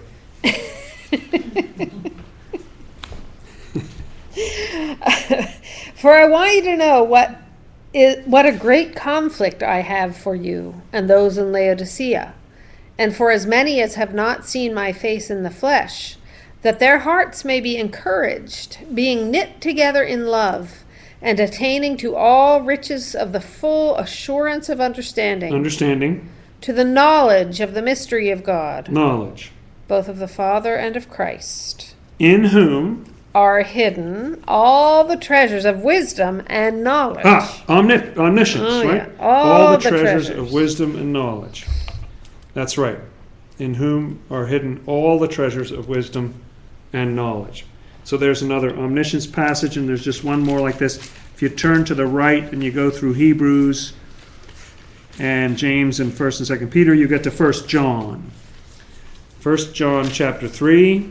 For I want you to know what is, what a great conflict I have for you and those in Laodicea, and for as many as have not seen my face in the flesh, that their hearts may be encouraged, being knit together in love, and attaining to all riches of the full assurance of understanding, Understanding, to the knowledge of the mystery of God, knowledge, both of the Father and of Christ, in whom are hidden all the treasures of wisdom and knowledge. Ah, omni- omniscience, Oh, right? yeah. All the, the treasures, treasures. of wisdom and knowledge. That's right. In whom are hidden all the treasures of wisdom and knowledge. So there's another omniscience passage, and there's just one more like this. If you turn to the right and you go through Hebrews and James and First and Second Peter, you get to First John. First John chapter three.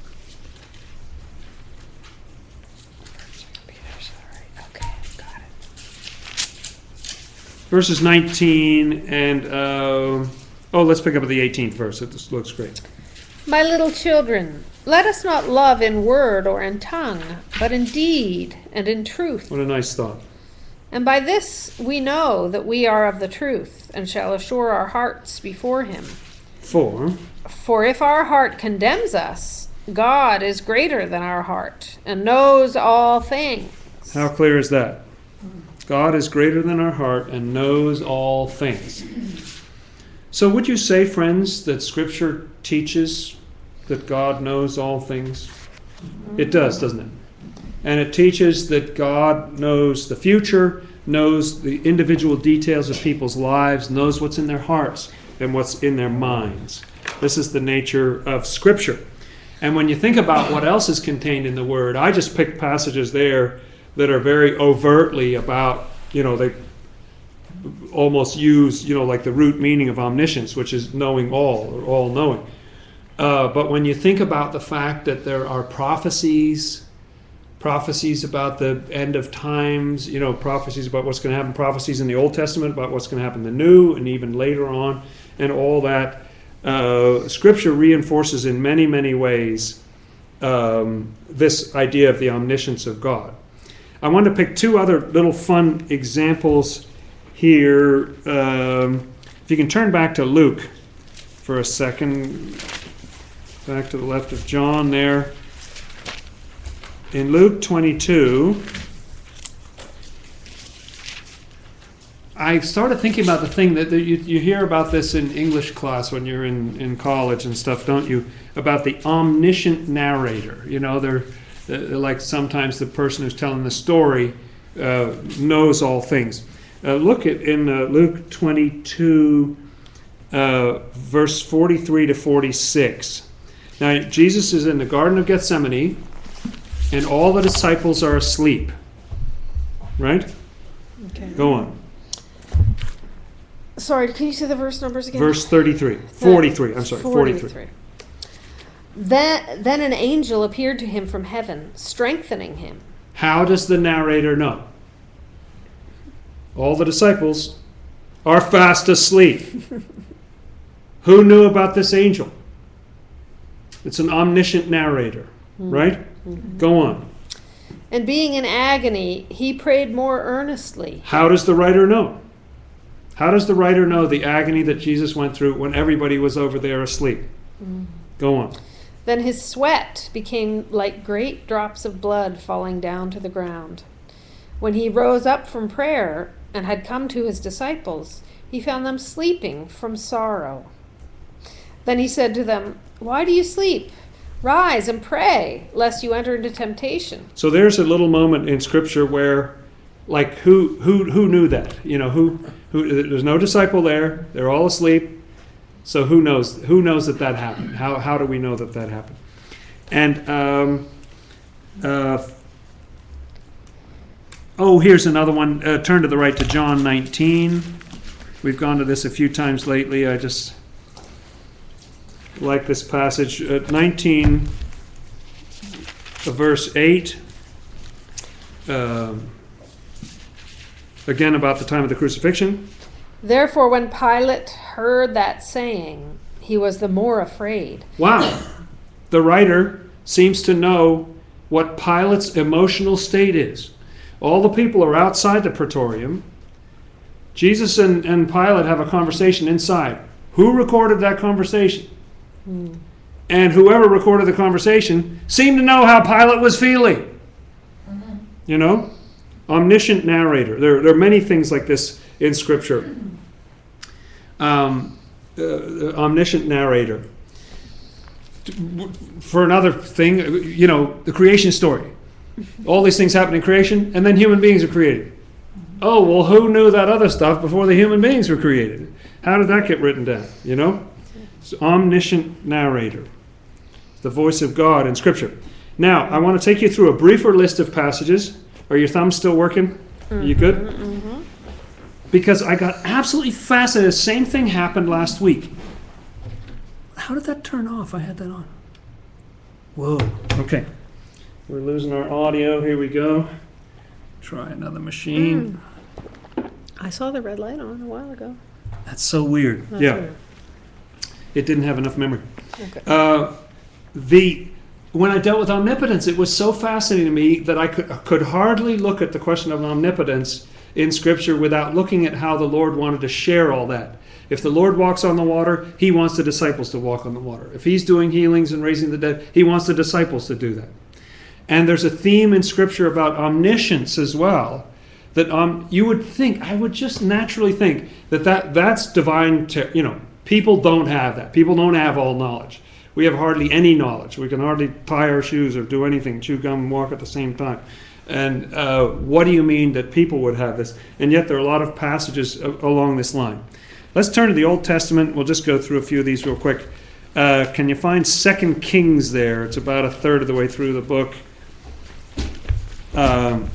Verses nineteen and, uh, oh, let's pick up at the eighteenth verse. It just looks great. My little children, let us not love in word or in tongue, but in deed and in truth. What a nice thought. And by this we know that we are of the truth, and shall assure our hearts before him. For, For if our heart condemns us, God is greater than our heart, and knows all things. how clear is that? God is greater than our heart and knows all things. So would you say, friends, that Scripture teaches that God knows all things? It does, doesn't it? And it teaches that God knows the future, knows the individual details of people's lives, knows what's in their hearts and what's in their minds. This is the nature of Scripture. And when you think about what else is contained in the Word, I just picked passages there that are very overtly about, you know, they almost use, you know, like the root meaning of omniscience, which is knowing all, or all-knowing. Uh, but when you think about the fact that there are prophecies, prophecies about the end of times, you know, prophecies about what's going to happen, prophecies in the Old Testament about what's going to happen in the New, and even later on, and all that, uh, Scripture reinforces in many, many ways um, this idea of the omniscience of God. I want to pick two other little fun examples here. Um, if you can turn back to Luke for a second, back to the left of John there. In Luke twenty-two, I started thinking about the thing that, that you, you hear about this in English class when you're in, in college and stuff, don't you? About the omniscient narrator. You know, they're, they're like sometimes the person who's telling the story uh, knows all things. Uh, look at in uh, Luke twenty-two, uh, verse forty-three to forty-six. Now, Jesus is in the Garden of Gethsemane, and all the disciples are asleep. Right? Okay. Go on. Sorry, can you say the verse numbers again? Verse thirty-three. forty-three. I'm sorry, forty-three. forty-three. Then, then an angel appeared to him from heaven, strengthening him. How does the narrator know? All the disciples are fast asleep. Who knew about this angel? It's an omniscient narrator, mm-hmm. right? Mm-hmm. Go on. And being in agony, he prayed more earnestly. How does the writer know? How does the writer know the agony that Jesus went through when everybody was over there asleep? Mm-hmm. Go on. Then his sweat became like great drops of blood falling down to the ground. When he rose up from prayer and had come to his disciples, he found them sleeping from sorrow. Then he said to them, "Why do you sleep? Rise and pray, lest you enter into temptation." So there's a little moment in Scripture where, like, who who who knew that? You know, who who? There's no disciple there. They're all asleep. So who knows? Who knows that that happened? How how do we know that that happened? And um, uh, oh, here's another one. Uh, turn to the right to John nineteen. We've gone to this a few times lately. I just like this passage. Uh, nineteen, uh, verse eight. Um, again, about the time of the crucifixion. Therefore, when Pilate heard that saying, he was the more afraid. Wow. The writer seems to know what Pilate's emotional state is. All the people are outside the praetorium. Jesus and, and Pilate have a conversation inside. Who recorded that conversation? Mm. And whoever recorded the conversation seemed to know how Pilate was feeling. Mm-hmm. You know? Omniscient narrator. There, there are many things like this in Scripture. Um, uh, omniscient narrator. For another thing, you know, the creation story. All these things happen in creation, and then human beings are created. Oh, well, who knew that other stuff before the human beings were created? How did that get written down, you know? It's omniscient narrator. It's the voice of God in Scripture. Now, I want to take you through a briefer list of passages. Are your thumbs still working? Are you good? Mm-hmm. Because I got absolutely fascinated. The same thing happened last week. How did that turn off? I had that on. Whoa. Okay. We're losing our audio. Here we go. Try another machine. Mm. I saw the red light on a while ago. That's so weird. That's yeah. weird. It didn't have enough memory. Okay. Uh, the when I dealt with omnipotence, it was so fascinating to me that I could could hardly look at the question of omnipotence in Scripture without looking at how the Lord wanted to share all that. If the Lord walks on the water, he wants the disciples to walk on the water. If he's doing healings and raising the dead, he wants the disciples to do that. And there's a theme in Scripture about omniscience as well, that um, you would think, I would just naturally think that, that that's divine, ter- you know, people don't have that. People don't have all knowledge. We have hardly any knowledge. We can hardly tie our shoes or do anything, chew gum and walk at the same time. And uh, what do you mean that people would have this? And yet there are a lot of passages a- along this line. Let's turn to the Old Testament. We'll just go through a few of these real quick. Uh, can you find Second Kings there? It's about a third of the way through the book. Um,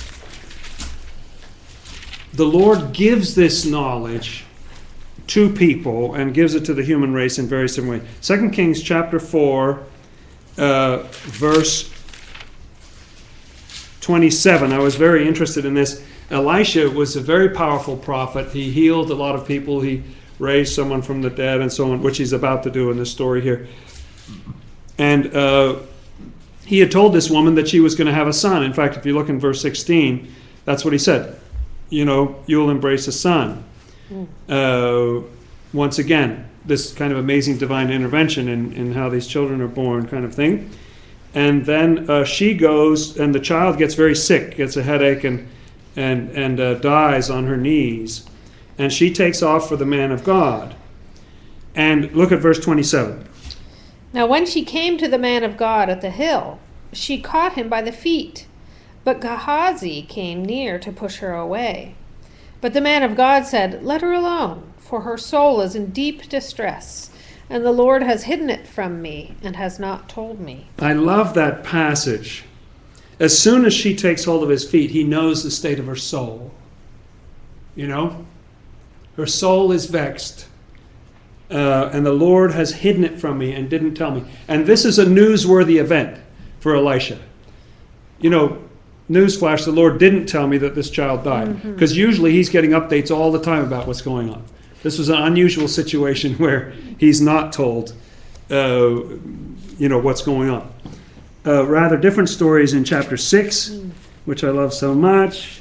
the Lord gives this knowledge to people and gives it to the human race in very similar ways. Second Kings chapter four, uh, verse twenty-seven. I was very interested in this. Elisha was a very powerful prophet. He healed a lot of people. He raised someone from the dead and so on, which he's about to do in this story here. And uh, he had told this woman that she was going to have a son. In fact, if you look in verse sixteen, that's what he said. You know, you'll embrace a son. Mm. Uh, once again, this kind of amazing divine intervention in, in how these children are born kind of thing. And then uh, she goes, and the child gets very sick, gets a headache, and and and uh, dies on her knees. And she takes off for the man of God. And look at verse twenty-seven. Now when she came to the man of God at the hill, she caught him by the feet. But Gehazi came near to push her away. But the man of God said, "Let her alone, for her soul is in deep distress, and the Lord has hidden it from me and has not told me." I love that passage. As soon as she takes hold of his feet, he knows the state of her soul. You know? Her soul is vexed. Uh, and the Lord has hidden it from me and didn't tell me. And this is a newsworthy event for Elisha. You know, newsflash, the Lord didn't tell me that this child died. Because mm-hmm. usually he's getting updates all the time about what's going on. This was an unusual situation where he's not told, uh, you know, what's going on. Uh, rather different stories in chapter six, mm. which I love so much.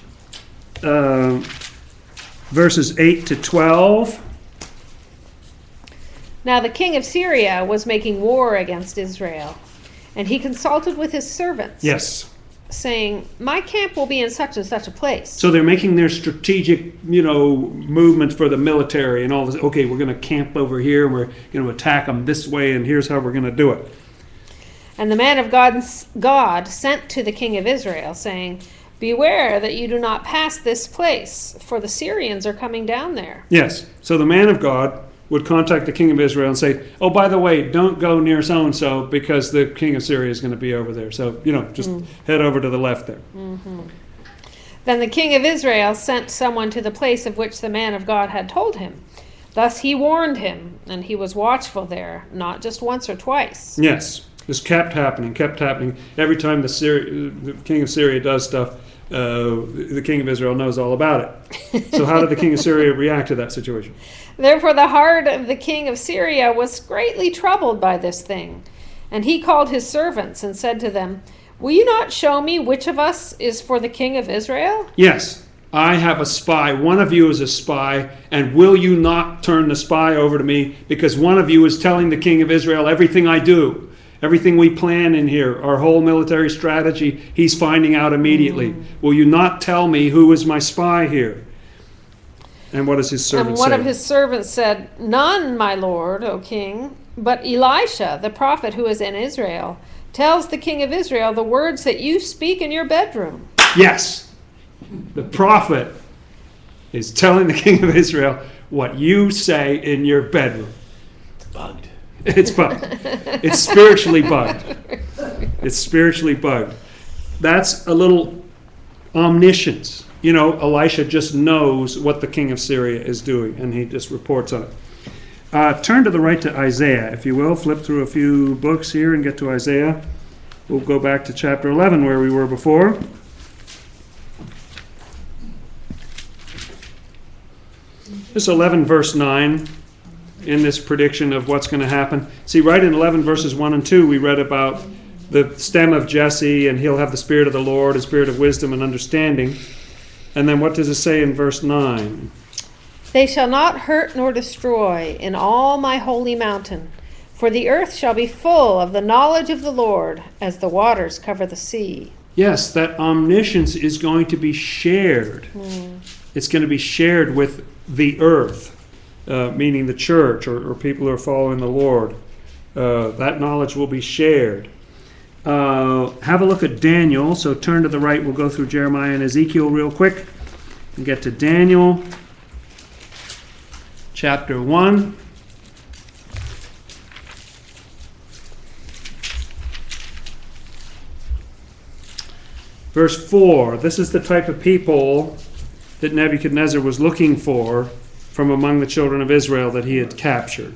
Uh, verses eight to twelve. Now the king of Syria was making war against Israel, and he consulted with his servants, Yes. saying, "My camp will be in such and such a place." So they're making their strategic, you know, movement for the military and all this. Okay, we're going to camp over here, and we're going to attack them this way, and here's how we're going to do it. And the man of God, God sent to the king of Israel, saying, "Beware that you do not pass this place, for the Syrians are coming down there." Yes. So the man of God would contact the king of Israel and say, "Oh, by the way, don't go near so-and-so because the king of Syria is going to be over there. So, you know, just mm. head over to the left there." Mm-hmm. Then the king of Israel sent someone to the place of which the man of God had told him. Thus he warned him, and he was watchful there, not just once or twice. Yes. This kept happening, kept happening. Every time the, Syri- the king of Syria does stuff, uh, the king of Israel knows all about it. So how did the king of Syria react to that situation? Therefore the heart of the king of Syria was greatly troubled by this thing. And he called his servants and said to them, "Will you not show me which of us is for the king of Israel?" Yes, I have a spy. One of you is a spy. And will you not turn the spy over to me? Because one of you is telling the king of Israel everything I do. Everything we plan in here, our whole military strategy, he's finding out immediately. Mm. Will you not tell me who is my spy here? And what does his servant say? And one of his servants said, "None, my lord, O king, but Elisha, the prophet who is in Israel, tells the king of Israel the words that you speak in your bedroom." Yes, the prophet is telling the king of Israel what you say in your bedroom. It's bugged. It's bugged. It's spiritually bugged. It's spiritually bugged. That's a little omniscience. You know, Elisha just knows what the king of Syria is doing, and he just reports on it. Uh, turn to the right to Isaiah, if you will. Flip through a few books here and get to Isaiah. We'll go back to chapter eleven where we were before. Just eleven verse nine. In this prediction of what's going to happen. See, right in eleven verses one and two, we read about the stem of Jesse, and he'll have the spirit of the Lord, a spirit of wisdom and understanding. And then what does it say in verse nine? "They shall not hurt nor destroy in all my holy mountain, for the earth shall be full of the knowledge of the Lord as the waters cover the sea." Yes, that omniscience is going to be shared. Mm. It's going to be shared with the earth. Uh, meaning the church or, or people who are following the Lord. Uh, that knowledge will be shared. Uh, have a look at Daniel. So turn to the right. We'll go through Jeremiah and Ezekiel real quick and get to Daniel chapter one. Verse four. This is the type of people that Nebuchadnezzar was looking for from among the children of Israel that he had captured.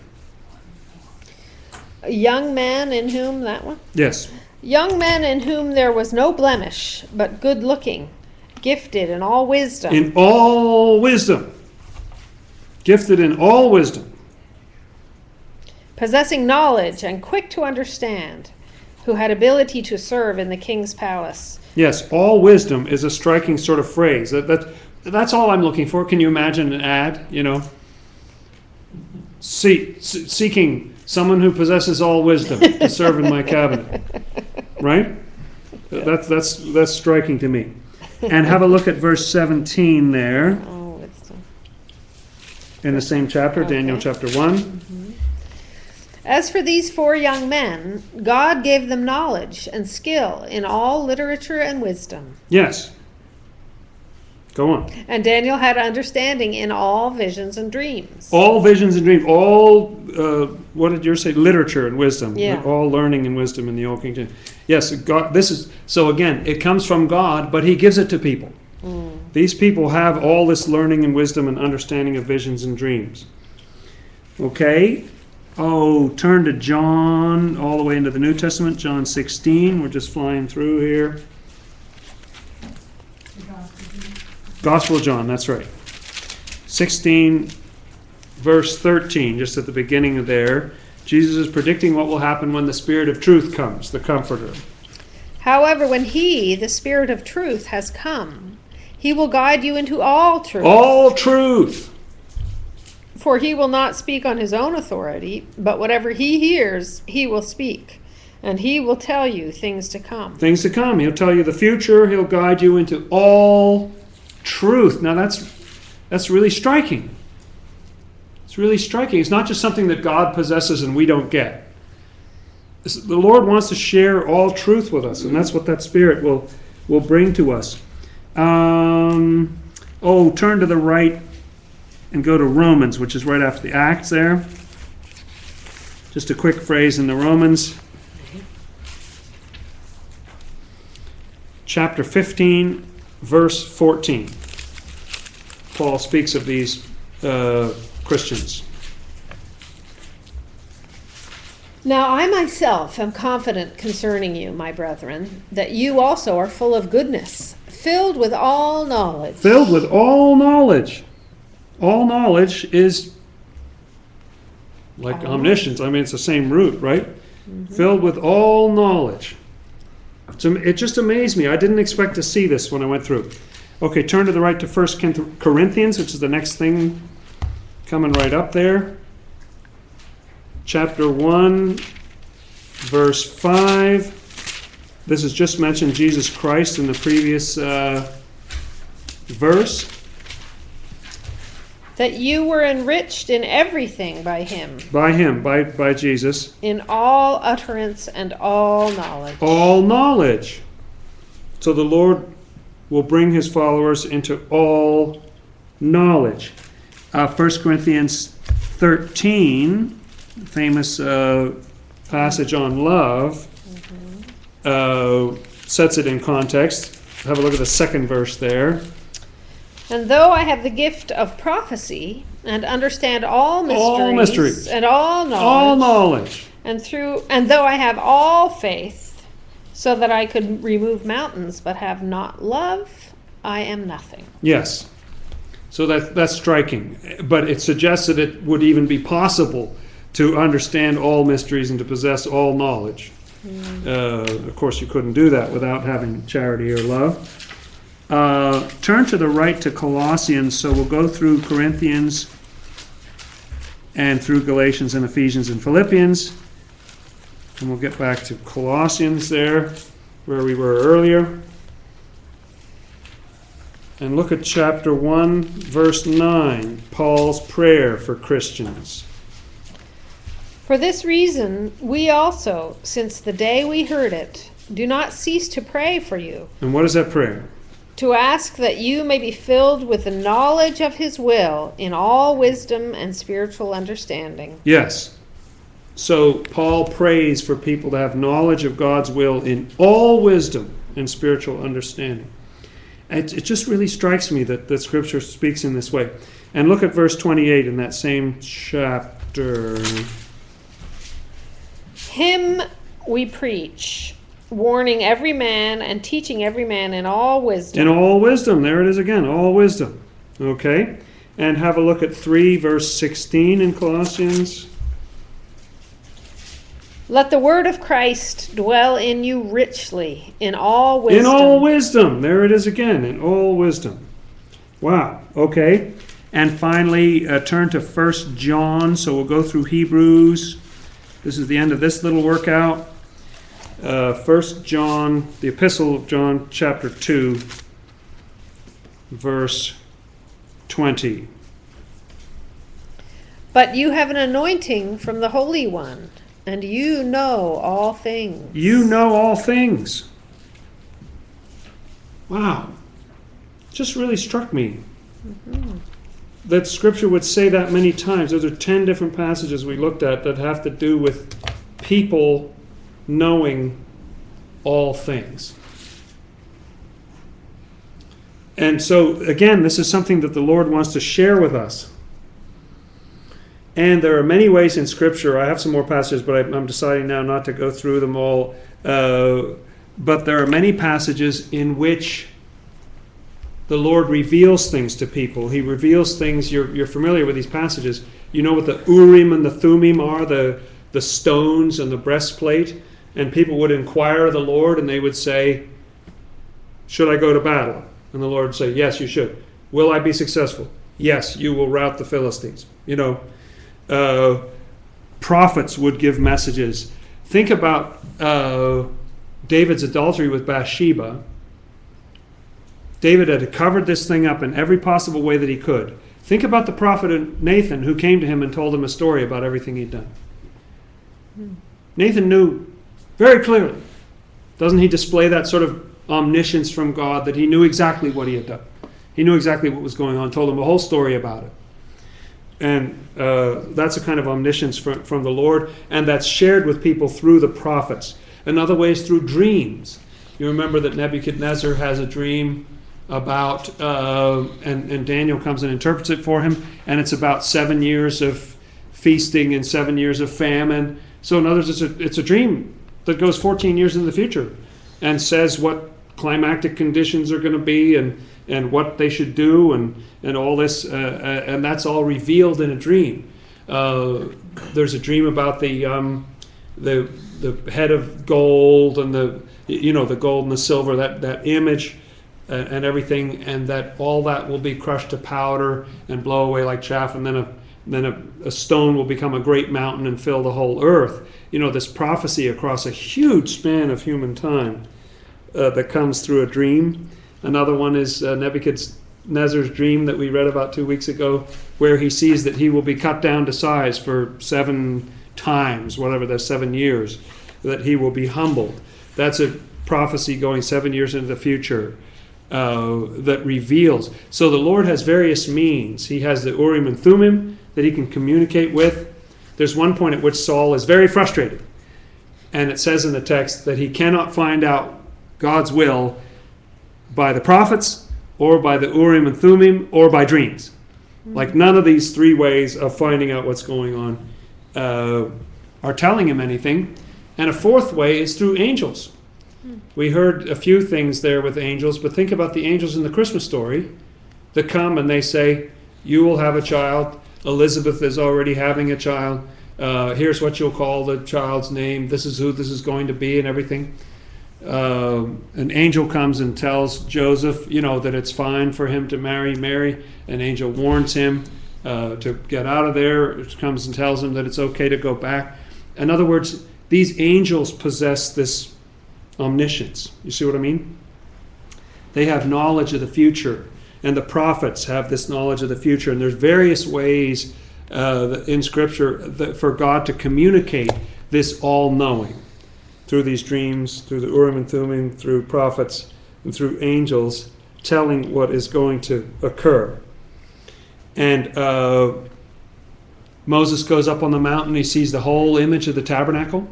A young man in whom, that one? Yes. Young men in whom there was no blemish, but good looking, gifted in all wisdom. In all wisdom. Gifted in all wisdom. Possessing knowledge and quick to understand, who had ability to serve in the king's palace. Yes, all wisdom is a striking sort of phrase. That, that That's all I'm looking for. Can you imagine an ad, you know? See, seeking someone who possesses all wisdom to serve in my cabinet. Right? That's, that's, that's striking to me. And have a look at verse seventeen there. Oh, it's in the same chapter, okay. Daniel chapter one. Mm-hmm. "As for these four young men, God gave them knowledge and skill in all literature and wisdom." Yes. Go on. "And Daniel had understanding in all visions and dreams." All visions and dreams. All, uh, what did yours say? Literature and wisdom. Yeah. All learning and wisdom in the Old King James. Yes, God, this is, so again, it comes from God, but he gives it to people. Mm. These people have all this learning and wisdom and understanding of visions and dreams. Okay. Oh, turn to John, all the way into the New Testament, John sixteen. We're just flying through here. Gospel of John, that's right. sixteen, verse thirteen, just at the beginning of there. Jesus is predicting what will happen when the Spirit of truth comes, the Comforter. "However, when he, the Spirit of truth, has come, he will guide you into all truth. All truth. For he will not speak on his own authority, but whatever he hears, he will speak, and he will tell you things to come. Things to come. He'll tell you the future. He'll guide you into all truth. Now that's that's really striking. It's really striking. It's not just something that God possesses and we don't get. It's, the Lord wants to share all truth with us, and that's what that Spirit will will bring to us. Um, oh, turn to the right and go to Romans, which is right after the Acts there. Just a quick phrase in the Romans. Chapter fifteen, verse fourteen. Paul speaks of these uh, Christians. Now I myself am confident concerning you, my brethren, that you also are full of goodness, filled with all knowledge. Filled with all knowledge. All knowledge is like All omniscience. I mean, it's the same root, right? Mm-hmm. Filled with all knowledge. So it just amazed me. I didn't expect to see this when I went through. Okay, turn to the right to First Corinthians, which is the next thing coming right up there. Chapter one, verse five. This has just mentioned Jesus Christ in the previous uh, verse. That you were enriched in everything by him, By him, by, by Jesus. in all utterance and all knowledge. All knowledge. So the Lord will bring his followers into all knowledge. Uh, First Corinthians thirteen, famous uh, passage on love, uh, sets it in context. Have a look at the second verse there. And though I have the gift of prophecy and understand all mysteries, All mysteries. and all knowledge, All knowledge. and through and though I have all faith, so that I could remove mountains, but have not love, I am nothing. Yes. So that that's striking. But it suggests that it would even be possible to understand all mysteries and to possess all knowledge. Mm. Uh, of course, you couldn't do that without having charity or love. Uh, turn to the right to Colossians. So we'll go through Corinthians and through Galatians and Ephesians and Philippians. And we'll get back to Colossians there, where we were earlier. And look at chapter one, verse nine, Paul's prayer for Christians. For this reason, we also, since the day we heard it, do not cease to pray for you, And what is that prayer? to ask that you may be filled with the knowledge of his will in all wisdom and spiritual understanding. Yes. So Paul prays for people to have knowledge of God's will in all wisdom and spiritual understanding. It, it just really strikes me that the Scripture speaks in this way. And look at verse twenty-eight in that same chapter. Him we preach, warning every man and teaching every man in all wisdom. In all wisdom. There it is again. All wisdom. Okay. And have a look at three, verse sixteen in Colossians. Let the word of Christ dwell in you richly in all wisdom. In all wisdom. There it is again. In all wisdom. Wow. Okay. And finally, uh, turn to First John. So we'll go through Hebrews. This is the end of this little workout. Uh, First John, the Epistle of John, chapter two, verse twenty. But you have an anointing from the Holy One, and you know all things. You know all things. Wow. Just really struck me. Mm-hmm. That Scripture would say that many times. Those are ten different passages we looked at that have to do with people knowing all things. And so, again, this is something that the Lord wants to share with us. And there are many ways in Scripture. I have some more passages, but I'm deciding now not to go through them all. Uh, but there are many passages in which the Lord reveals things to people. He reveals things. You're, you're familiar with these passages. You know what the Urim and the Thummim are, the, the stones and the breastplate. And people would inquire of the Lord, and they would say, should I go to battle? And the Lord would say, yes, you should. Will I be successful? Yes, you will rout the Philistines. You know, uh, prophets would give messages. Think about uh, David's adultery with Bathsheba. David had covered this thing up in every possible way that he could. Think about the prophet Nathan, who came to him and told him a story about everything he'd done. Hmm. Nathan knew very clearly. Doesn't he display that sort of omniscience from God, that he knew exactly what he had done? He knew exactly what was going on, told him a whole story about it. And uh, that's a kind of omniscience from, from the Lord, and that's shared with people through the prophets. Another way is through dreams. You remember that Nebuchadnezzar has a dream about, uh, and, and Daniel comes and interprets it for him, and it's about seven years of feasting and seven years of famine. So in other words, it's a, it's a dream that goes fourteen years into the future and says what climactic conditions are going to be and, and what they should do and, and all this, uh, uh, and that's all revealed in a dream. Uh, there's a dream about the um, the the head of gold and the you know the gold and the silver, that, that image and, and everything, and that all that will be crushed to powder and blow away like chaff, and then a then a, a stone will become a great mountain and fill the whole earth. You know, this prophecy across a huge span of human time uh, that comes through a dream. Another one is uh, Nebuchadnezzar's dream that we read about two weeks ago, where he sees that he will be cut down to size for seven times, whatever that's seven years, that he will be humbled. That's a prophecy going seven years into the future uh, that reveals. So the Lord has various means. He has the Urim and Thummim that he can communicate with. There's one point at which Saul is very frustrated. And it says in the text that he cannot find out God's will by the prophets or by the Urim and Thummim or by dreams. Mm-hmm. Like none of these three ways of finding out what's going on uh, are telling him anything. And a fourth way is through angels. Mm-hmm. We heard a few things there with angels, but think about the angels in the Christmas story that come and they say, you will have a child. Elizabeth is already having a child. Uh, here's what you'll call the child's name. This is who this is going to be and everything. Uh, an angel comes and tells Joseph, you know, that it's fine for him to marry Mary. An angel warns him uh, to get out of there. It comes and tells him that it's okay to go back. In other words, these angels possess this omniscience. You see what I mean? They have knowledge of the future. And the prophets have this knowledge of the future. And there's various ways uh, in Scripture that for God to communicate this all-knowing through these dreams, through the Urim and Thummim, through prophets, and through angels telling what is going to occur. And uh, Moses goes up on the mountain. He sees the whole image of the tabernacle.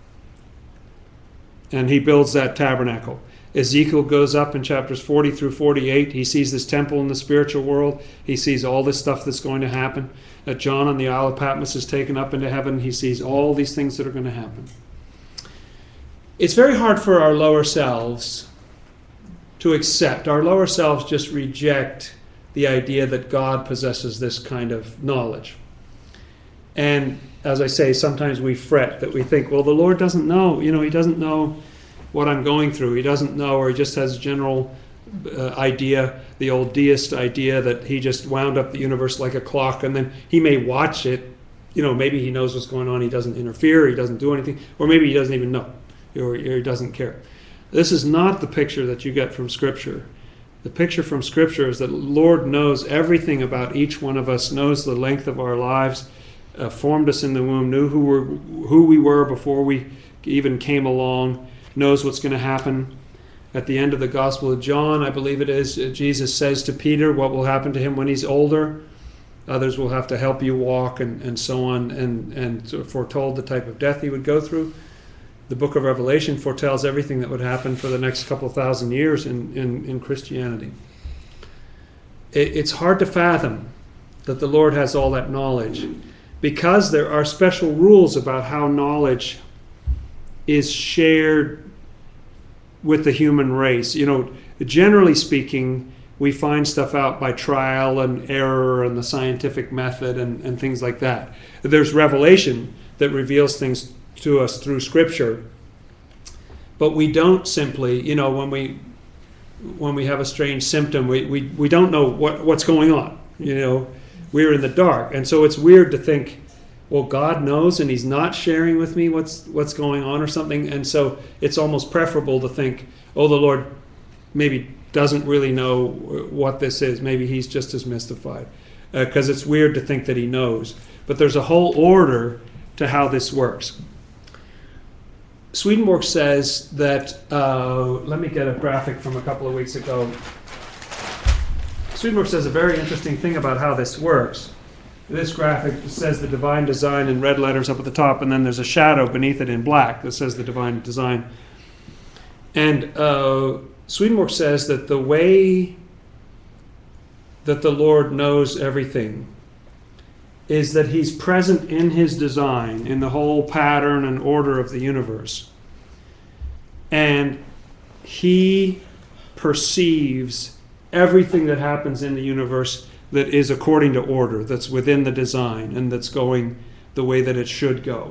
And he builds that tabernacle. Ezekiel goes up in chapters forty through forty-eight. He sees this temple in the spiritual world. He sees all this stuff that's going to happen. That John on the Isle of Patmos is taken up into heaven. He sees all these things that are going to happen. It's very hard for our lower selves to accept. Our lower selves just reject the idea that God possesses this kind of knowledge. And as I say, sometimes we fret that we think, well, the Lord doesn't know. You know, he doesn't know what I'm going through. He doesn't know, or he just has a general uh, idea, the old deist idea that he just wound up the universe like a clock, and then he may watch it. You know, maybe he knows what's going on. He doesn't interfere. He doesn't do anything. Or maybe he doesn't even know, or, or he doesn't care. This is not the picture that you get from Scripture. The picture from Scripture is that the Lord knows everything about each one of us, knows the length of our lives, uh, formed us in the womb, knew who, we're, who we were before we even came along, knows what's going to happen. At the end of the Gospel of John, I believe it is, Jesus says to Peter what will happen to him when he's older. Others will have to help you walk, and, and so on, and, and foretold the type of death he would go through. The book of Revelation foretells everything that would happen for the next couple thousand years in, in, in Christianity. It, it's hard to fathom that the Lord has all that knowledge, because there are special rules about how knowledge is shared with the human race. You know, generally speaking, we find stuff out by trial and error and the scientific method and, and things like that. There's revelation that reveals things to us through Scripture, but we don't simply, you know, when we when we have a strange symptom, we we, we don't know what, what's going on. You know, we're in the dark. And so it's weird to think, well, God knows and he's not sharing with me what's what's going on or something. And so it's almost preferable to think, oh, the Lord maybe doesn't really know what this is. Maybe he's just as mystified. Because uh, it's weird to think that he knows. But there's a whole order to how this works. Swedenborg says that, uh, let me get a graphic from a couple of weeks ago. Swedenborg says a very interesting thing about how this works. This graphic says the divine design in red letters up at the top, and then there's a shadow beneath it in black that says the divine design. And uh, Swedenborg says that the way that the Lord knows everything is that he's present in his design, in the whole pattern and order of the universe. And he perceives everything that happens in the universe that is according to order, that's within the design, and that's going the way that it should go.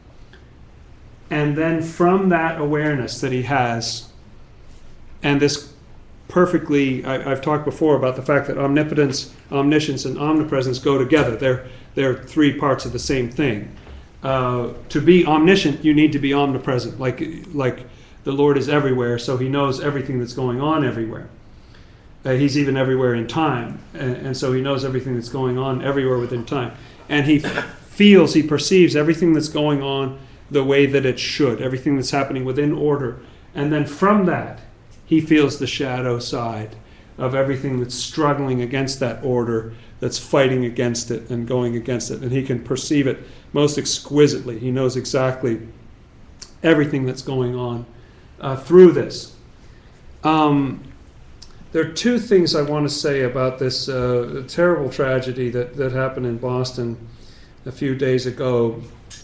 And then from that awareness that he has, and this perfectly, I, I've talked before about the fact that omnipotence, omniscience, and omnipresence go together. They're, they're three parts of the same thing. Uh, to be omniscient, you need to be omnipresent, like, like the Lord is everywhere, so he knows everything that's going on everywhere. Uh, he's even everywhere in time, and, and so he knows everything that's going on everywhere within time. And he feels, he perceives everything that's going on the way that it should, everything that's happening within order. And then from that, he feels the shadow side of everything that's struggling against that order, that's fighting against it and going against it. And he can perceive it most exquisitely. He knows exactly everything that's going on uh, through this. Um, there are two things I want to say about this uh, terrible tragedy that, that happened in Boston a few days ago.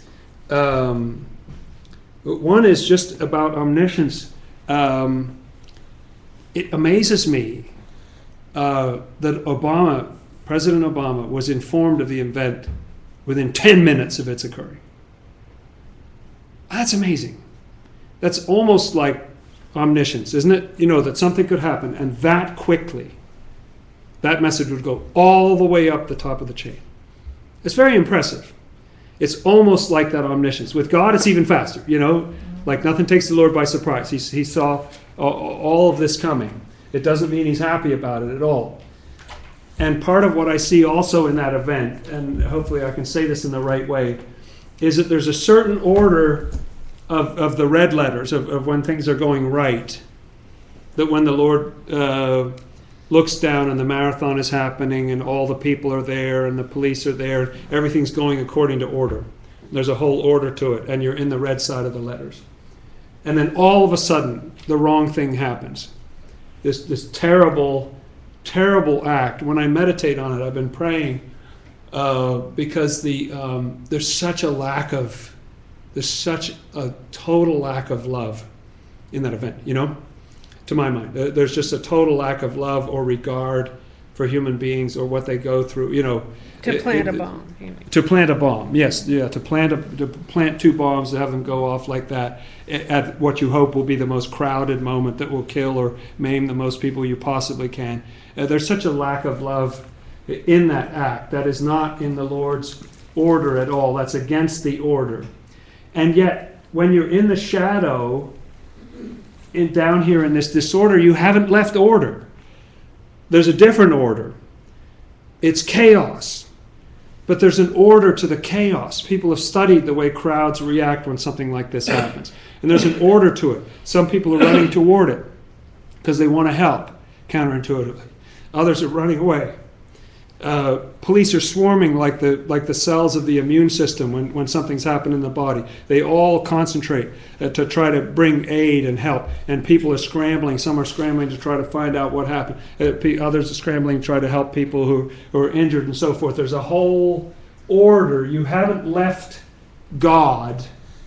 Um, one is just about omniscience. Um, it amazes me uh, that Obama, President Obama, was informed of the event within ten minutes of its occurring. That's amazing. That's almost like omniscience, isn't it? You know, that something could happen, and that quickly, that message would go all the way up the top of the chain. It's very impressive. It's almost like that omniscience. With God, it's even faster, you know, like nothing takes the Lord by surprise. He, he saw all of this coming. It doesn't mean he's happy about it at all. And part of what I see also in that event, and hopefully I can say this in the right way, is that there's a certain order of, of the red letters, of, of when things are going right, that when the Lord uh, looks down and the marathon is happening and all the people are there and the police are there, everything's going according to order. There's a whole order to it, and you're in the red side of the letters. And then all of a sudden, the wrong thing happens. This this terrible, terrible act. When I meditate on it, I've been praying uh, because the um, there's such a lack of, there's such a total lack of love in that event, you know, to my mind. There's just a total lack of love or regard for human beings or what they go through, you know. To plant it, a bomb. You know. To plant a bomb, yes, yeah. To plant a, to plant two bombs, to have them go off like that at what you hope will be the most crowded moment that will kill or maim the most people you possibly can. Uh, there's such a lack of love in that act that is not in the Lord's order at all. That's against the order. And yet, when you're in the shadow, in down here in this disorder, you haven't left order. There's a different order. It's chaos. But there's an order to the chaos. People have studied the way crowds react when something like this happens. And there's an order to it. Some people are running toward it because they want to help, counterintuitively. Others are running away. Uh, police are swarming like the like the cells of the immune system when, when something's happened in the body. They all concentrate uh, to try to bring aid and help. And people are scrambling. Some are scrambling to try to find out what happened. Uh, others are scrambling to try to help people who, who are injured and so forth. There's a whole order. You haven't left God.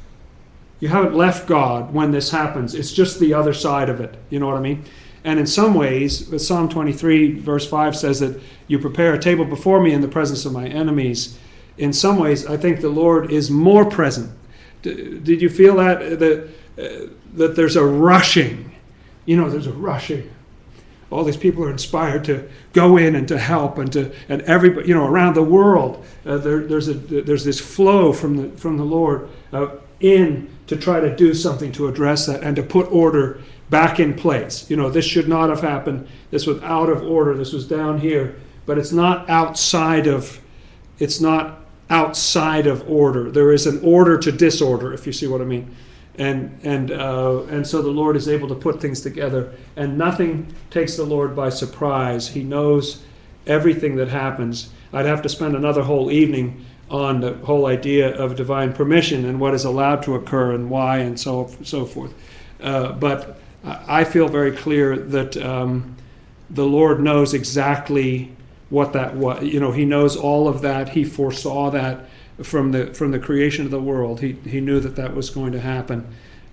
You haven't left God when this happens. It's just the other side of it. You know what I mean? And in some ways, Psalm twenty-three, verse five says that you prepare a table before me in the presence of my enemies. In some ways, I think the Lord is more present. D- did you feel that? That, uh, that there's a rushing. You know, there's a rushing. all these people are inspired to go in and to help, and to and everybody, you know, around the world, uh, there, there's a there's this flow from the from the Lord uh, in to try to do something to address that and to put order back in place. You know, this should not have happened. This was out of order. This was down here, but it's not outside of. It's not outside of order. There is an order to disorder, if you see what I mean. And and uh, and so the Lord is able to put things together, and nothing takes the Lord by surprise. He knows everything that happens. I'd have to spend another whole evening on the whole idea of divine permission and what is allowed to occur and why and so so forth. Uh, but I feel very clear that um, the Lord knows exactly what that was. You know, He knows all of that. He foresaw that. From the from the creation of the world, he he knew that that was going to happen.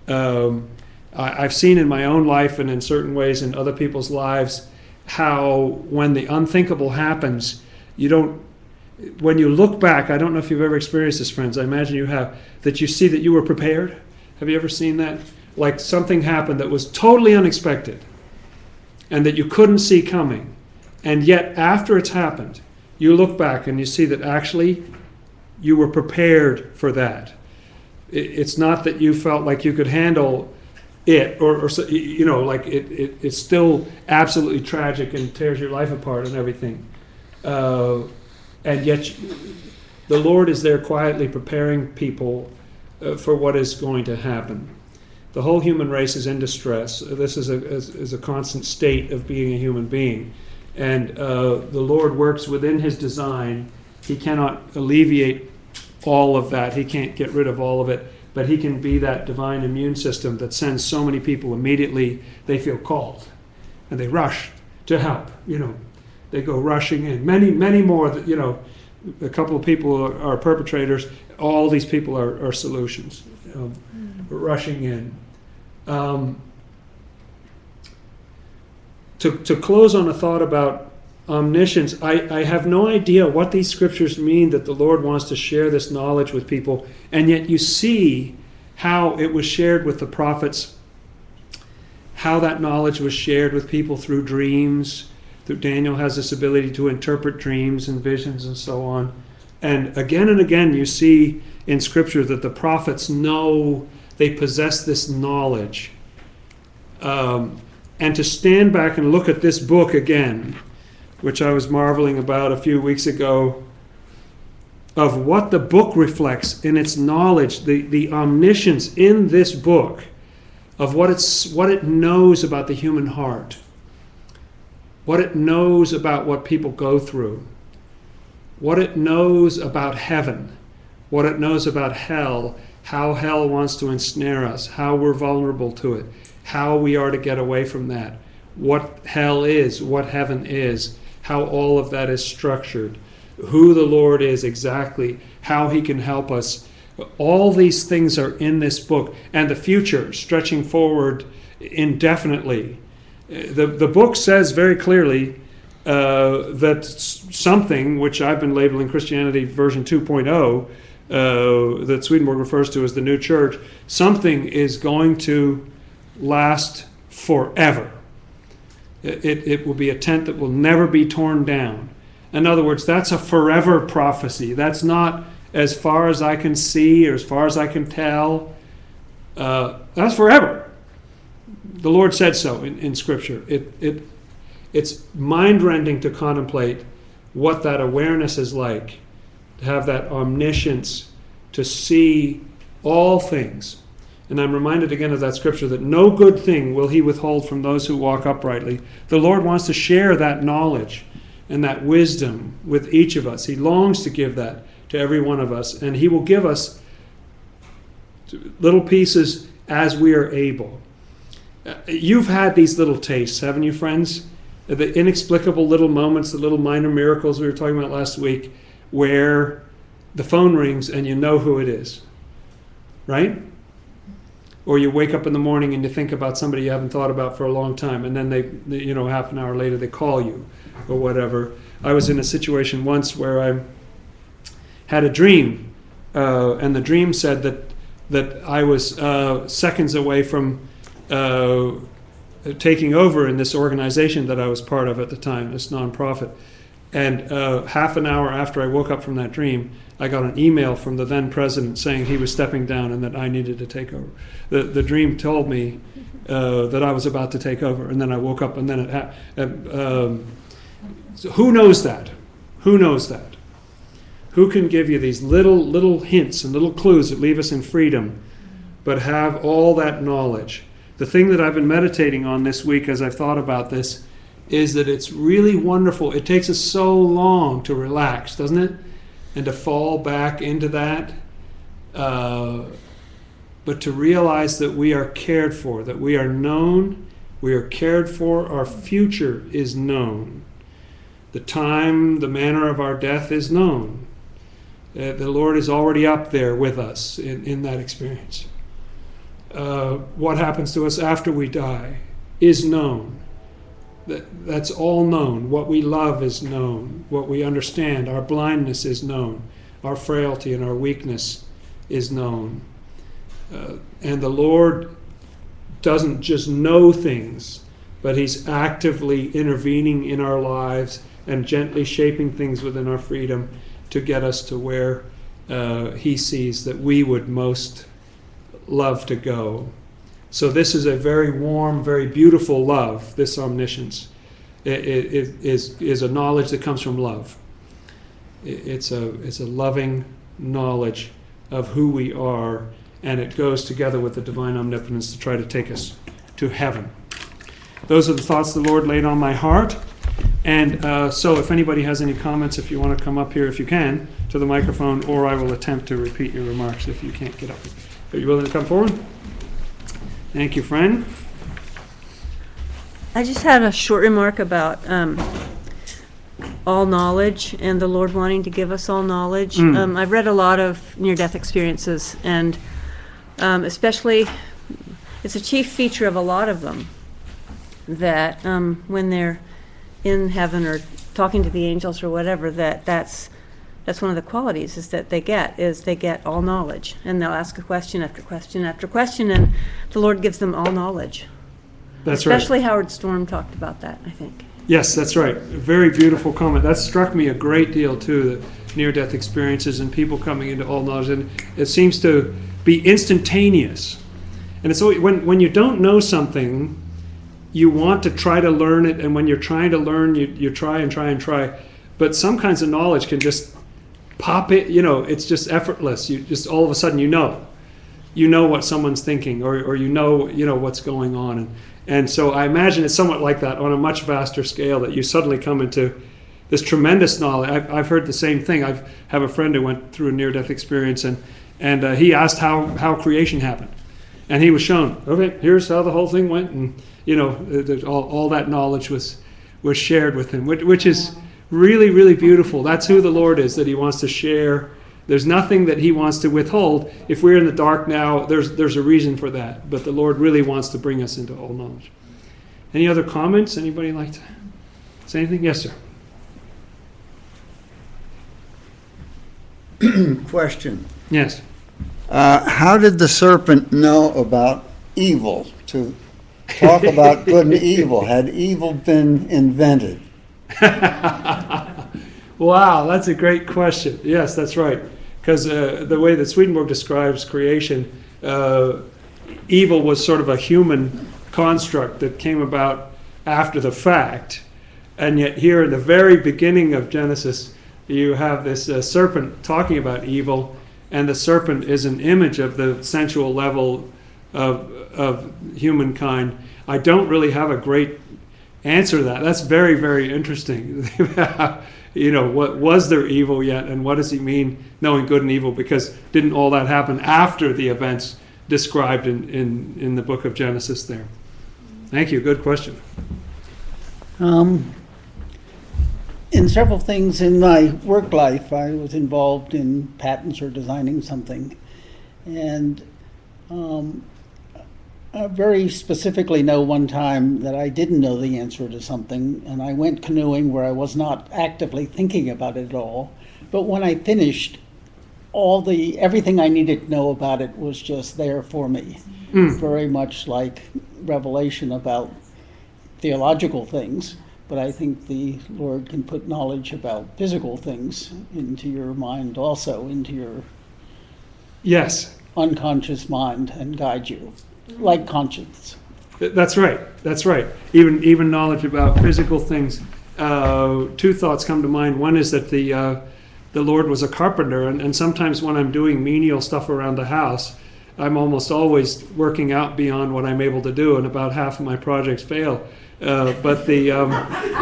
Um, I, I've seen in my own life and in certain ways in other people's lives how when the unthinkable happens, you don't. When you look back, I don't know if you've ever experienced this, friends. I imagine you have. That you see that you were prepared. Have you ever seen that? Like something happened that was totally unexpected, and that you couldn't see coming, and yet after it's happened, you look back and you see that actually. You were prepared for that. It's not that you felt like you could handle it, or, or you know, like it, it, it's still absolutely tragic and tears your life apart and everything. Uh, and yet the Lord is there quietly preparing people uh, for what is going to happen. The whole human race is in distress. This is a, is, is a constant state of being a human being. And uh, the Lord works within His design. He cannot alleviate all of that. He can't get rid of all of it, but He can be that divine immune system that sends so many people immediately they feel called and they rush to help. You know, they go rushing in. Many, many more, that, you know, a couple of people are, are perpetrators. All these people are, are solutions, you know, rushing in. Um, to, to close on a thought about omniscience, I, I have no idea what these scriptures mean that the Lord wants to share this knowledge with people, and yet you see how it was shared with the prophets, how that knowledge was shared with people through dreams. Through Daniel has this ability to interpret dreams and visions and so on. And again and again you see in Scripture that the prophets know, they possess this knowledge. Um, and to stand back and look at this book again, which I was marveling about a few weeks ago, of what the book reflects in its knowledge, the, the omniscience in this book, of what it's what it knows about the human heart, what it knows about what people go through, what it knows about heaven, what it knows about hell, how hell wants to ensnare us, how we're vulnerable to it, how we are to get away from that, what hell is, what heaven is, how all of that is structured, who the Lord is exactly, how He can help us. All these things are in this book, and the future stretching forward indefinitely. The, the book says very clearly uh, that something, which I've been labeling Christianity version two point oh, uh, that Swedenborg refers to as the new church, something is going to last forever. It, it will be a tent that will never be torn down. In other words, that's a forever prophecy. That's not as far as I can see or as far as I can tell. Uh, that's forever. The Lord said so in, in Scripture. It, it, it's mind-rending to contemplate what that awareness is like, to have that omniscience, to see all things. And I'm reminded again of that scripture that no good thing will He withhold from those who walk uprightly. The Lord wants to share that knowledge and that wisdom with each of us. He longs to give that to every one of us. And He will give us little pieces as we are able. You've had these little tastes, haven't you, friends? The inexplicable little moments, the little minor miracles we were talking about last week, where the phone rings and you know who it is. Right? Or you wake up in the morning and you think about somebody you haven't thought about for a long time, and then they, they, you know, half an hour later they call you or whatever. I was in a situation once where I had a dream, uh, and the dream said that that I was uh, seconds away from uh, taking over in this organization that I was part of at the time, this nonprofit. And uh, half an hour after I woke up from that dream, I got an email from the then president saying he was stepping down and that I needed to take over. The the dream told me uh, that I was about to take over, and then I woke up, and then it happened. Um, so who knows that? Who knows that? Who can give you these little little hints and little clues that leave us in freedom, but have all that knowledge? The thing that I've been meditating on this week as I've thought about this is that it's really wonderful. It takes us so long to relax, doesn't it? And to fall back into that. Uh, but to realize that we are cared for, that we are known, we are cared for, our future is known. The time, the manner of our death is known. Uh, the Lord is already up there with us in, in that experience. Uh, what happens to us after we die is known. That, that's all known. What we love is known. What we understand, our blindness is known. Our frailty and our weakness is known. Uh, and the Lord doesn't just know things, but He's actively intervening in our lives and gently shaping things within our freedom to get us to where uh, He sees that we would most love to go. So this is a very warm, very beautiful love, this omniscience. It, it, it is, is a knowledge that comes from love. It, it's a, it's a loving knowledge of who we are, and it goes together with the divine omnipotence to try to take us to heaven. Those are the thoughts the Lord laid on my heart. And uh, so if anybody has any comments, if you want to come up here, if you can, to the microphone, or I will attempt to repeat your remarks if you can't get up. Are you willing to come forward? Thank you, friend. I just had a short remark about um, all knowledge and the Lord wanting to give us all knowledge. Mm. Um, I've read a lot of near-death experiences, and um, especially, it's a chief feature of a lot of them that um, when they're in heaven or talking to the angels or whatever, that that's that's one of the qualities is that they get is they get all knowledge, and they'll ask a question after question after question, and the Lord gives them all knowledge. That's right. Especially Howard Storm talked about that, I think. Yes, that's right. Very beautiful comment. That struck me a great deal too, the near-death experiences and people coming into all knowledge. And it seems to be instantaneous. And it's always, when when you don't know something, you want to try to learn it, and when you're trying to learn, you you try and try and try. But some kinds of knowledge can just pop it, you know, it's just effortless. You just all of a sudden you know. You know what someone's thinking, or or you know, you know what's going on. And and so I imagine it's somewhat like that on a much vaster scale, that you suddenly come into this tremendous knowledge. I've, I've heard the same thing. I have a friend who went through a near-death experience, and and uh, he asked how, how creation happened. And he was shown, okay, here's how the whole thing went. And, you know, all, all that knowledge was was shared with him, which, which is really, really beautiful. That's who the Lord is, that He wants to share. There's nothing that He wants to withhold. If we're in the dark now, there's there's a reason for that. But the Lord really wants to bring us into all knowledge. Any other comments? Anybody like to say anything? Yes, sir. Question. Yes. Uh, how did the serpent know about evil? To talk about good and evil. Had evil been invented? Wow, that's a great question. Yes, that's right. Because uh, the way that Swedenborg describes creation, uh, evil was sort of a human construct that came about after the fact. And yet here in the very beginning of Genesis, you have this uh, serpent talking about evil, and the serpent is an image of the sensual level of, of humankind. I don't really have a great answer to that. That's very, very interesting. You know, what was there evil yet, and what does he mean knowing good and evil? Because didn't all that happen after the events described in, in, in the book of Genesis there? Thank you. Good question. Um, in several things in my work life, I was involved in patents or designing something. And um, I very specifically know one time that I didn't know the answer to something, and I went canoeing where I was not actively thinking about it at all. But when I finished, all the everything I needed to know about it was just there for me. Mm. Very much like Revelation about theological things, but I think the Lord can put knowledge about physical things into your mind also, into your Yes, unconscious mind, and guide you, like conscience. th- that's right. That's right. Even even knowledge about physical things. Uh, two thoughts come to mind. One is that the uh, the Lord was a carpenter, and, and sometimes when I'm doing menial stuff around the house, I'm almost always working out beyond what I'm able to do, and about half of my projects fail. Uh, but the um,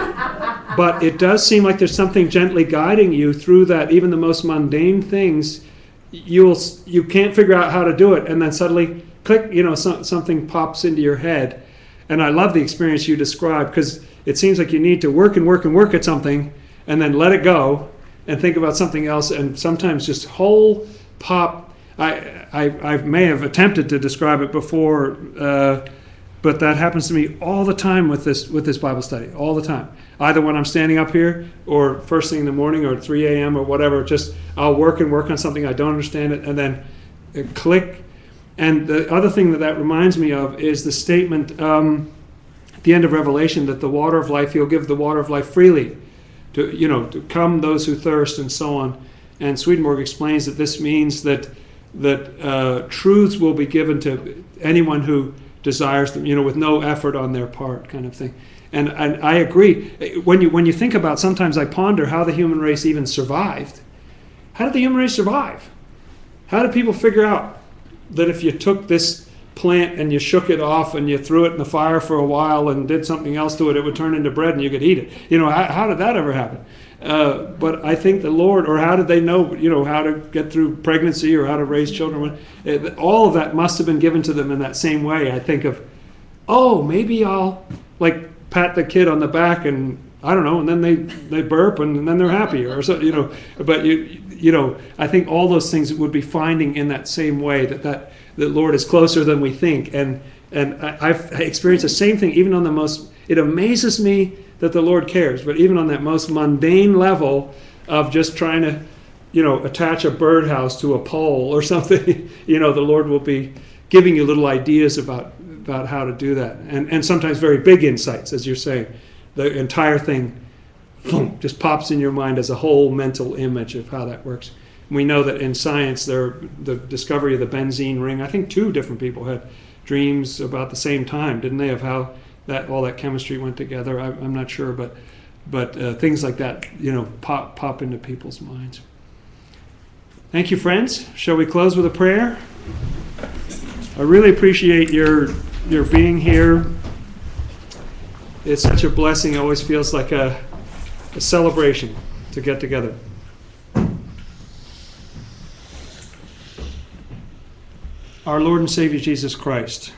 but it does seem like there's something gently guiding you through that. Even the most mundane things, you'll you can't figure out how to do it, and then suddenly, click, you know, some, something pops into your head. And I love the experience you described, because it seems like you need to work and work and work at something, and then let it go, and think about something else, and sometimes just whole pop. I I, I may have attempted to describe it before, uh, but that happens to me all the time with this with this Bible study, all the time. Either when I'm standing up here, or first thing in the morning, or at three a.m. or whatever. Just I'll work and work on something, I don't understand it, and then it click. And the other thing that that reminds me of is the statement um, at the end of Revelation that the water of life, He'll give the water of life freely to, you know, to come those who thirst, and so on. And Swedenborg explains that this means that that uh, truths will be given to anyone who desires them, you know, with no effort on their part, kind of thing. And, and I agree. When you when you think about, sometimes I ponder how the human race even survived. How did the human race survive? How did people figure out that if you took this plant and you shook it off and you threw it in the fire for a while and did something else to it, it would turn into bread and you could eat it? You know, how, how did that ever happen? Uh, but I think the Lord, or how did they know, you know, how to get through pregnancy or how to raise children? It, all of that must have been given to them in that same way. I think of, oh, maybe I'll, like, pat the kid on the back and, I don't know, and then they, they burp and then they're happy, or so, you know. But, you you know, I think all those things would be finding in that same way that, that the Lord is closer than we think. And, and I, I've experienced the same thing even on the most, it amazes me that the Lord cares, but even on that most mundane level of just trying to, you know, attach a birdhouse to a pole or something, you know, the Lord will be giving you little ideas about about how to do that. And and sometimes very big insights, as you're saying. The entire thing boom, just pops in your mind as a whole mental image of how that works. And we know that in science, there the discovery of the benzene ring, I think two different people had dreams about the same time, didn't they, of how that all that chemistry went together. I, I'm not sure, but but uh, things like that, you know, pop pop into people's minds. Thank you, friends. Shall we close with a prayer? I really appreciate your your being here. It's such a blessing. It always feels like a, a celebration to get together. Our Lord and Savior Jesus Christ,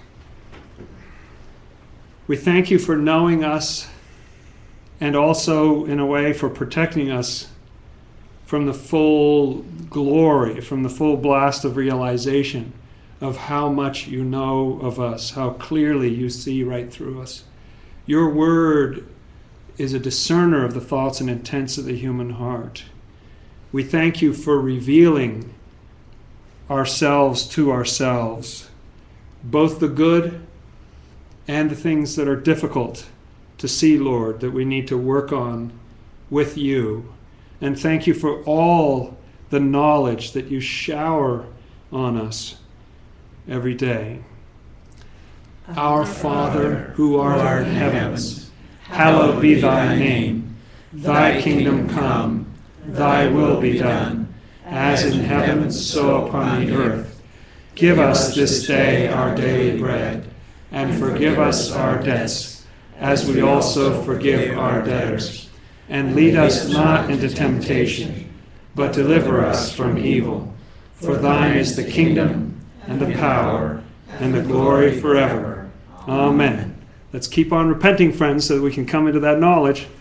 we thank you for knowing us, and also, in a way, for protecting us from the full glory, from the full blast of realization of how much you know of us, how clearly you see right through us. Your word is a discerner of the thoughts and intents of the human heart. We thank you for revealing ourselves to ourselves, both the good and the things that are difficult to see, Lord, that we need to work on with you. And thank you for all the knowledge that you shower on us every day. Our Father, who art in heavens, hallowed be thy name. Thy kingdom come, thy will be done, as in heaven, so upon the earth. Give us this day our daily bread, and forgive us our debts, as we also forgive our debtors. And lead us not into temptation, but deliver us from evil. For thine is the kingdom, and the power, and the glory forever. Amen. Let's keep on repenting, friends, so that we can come into that knowledge.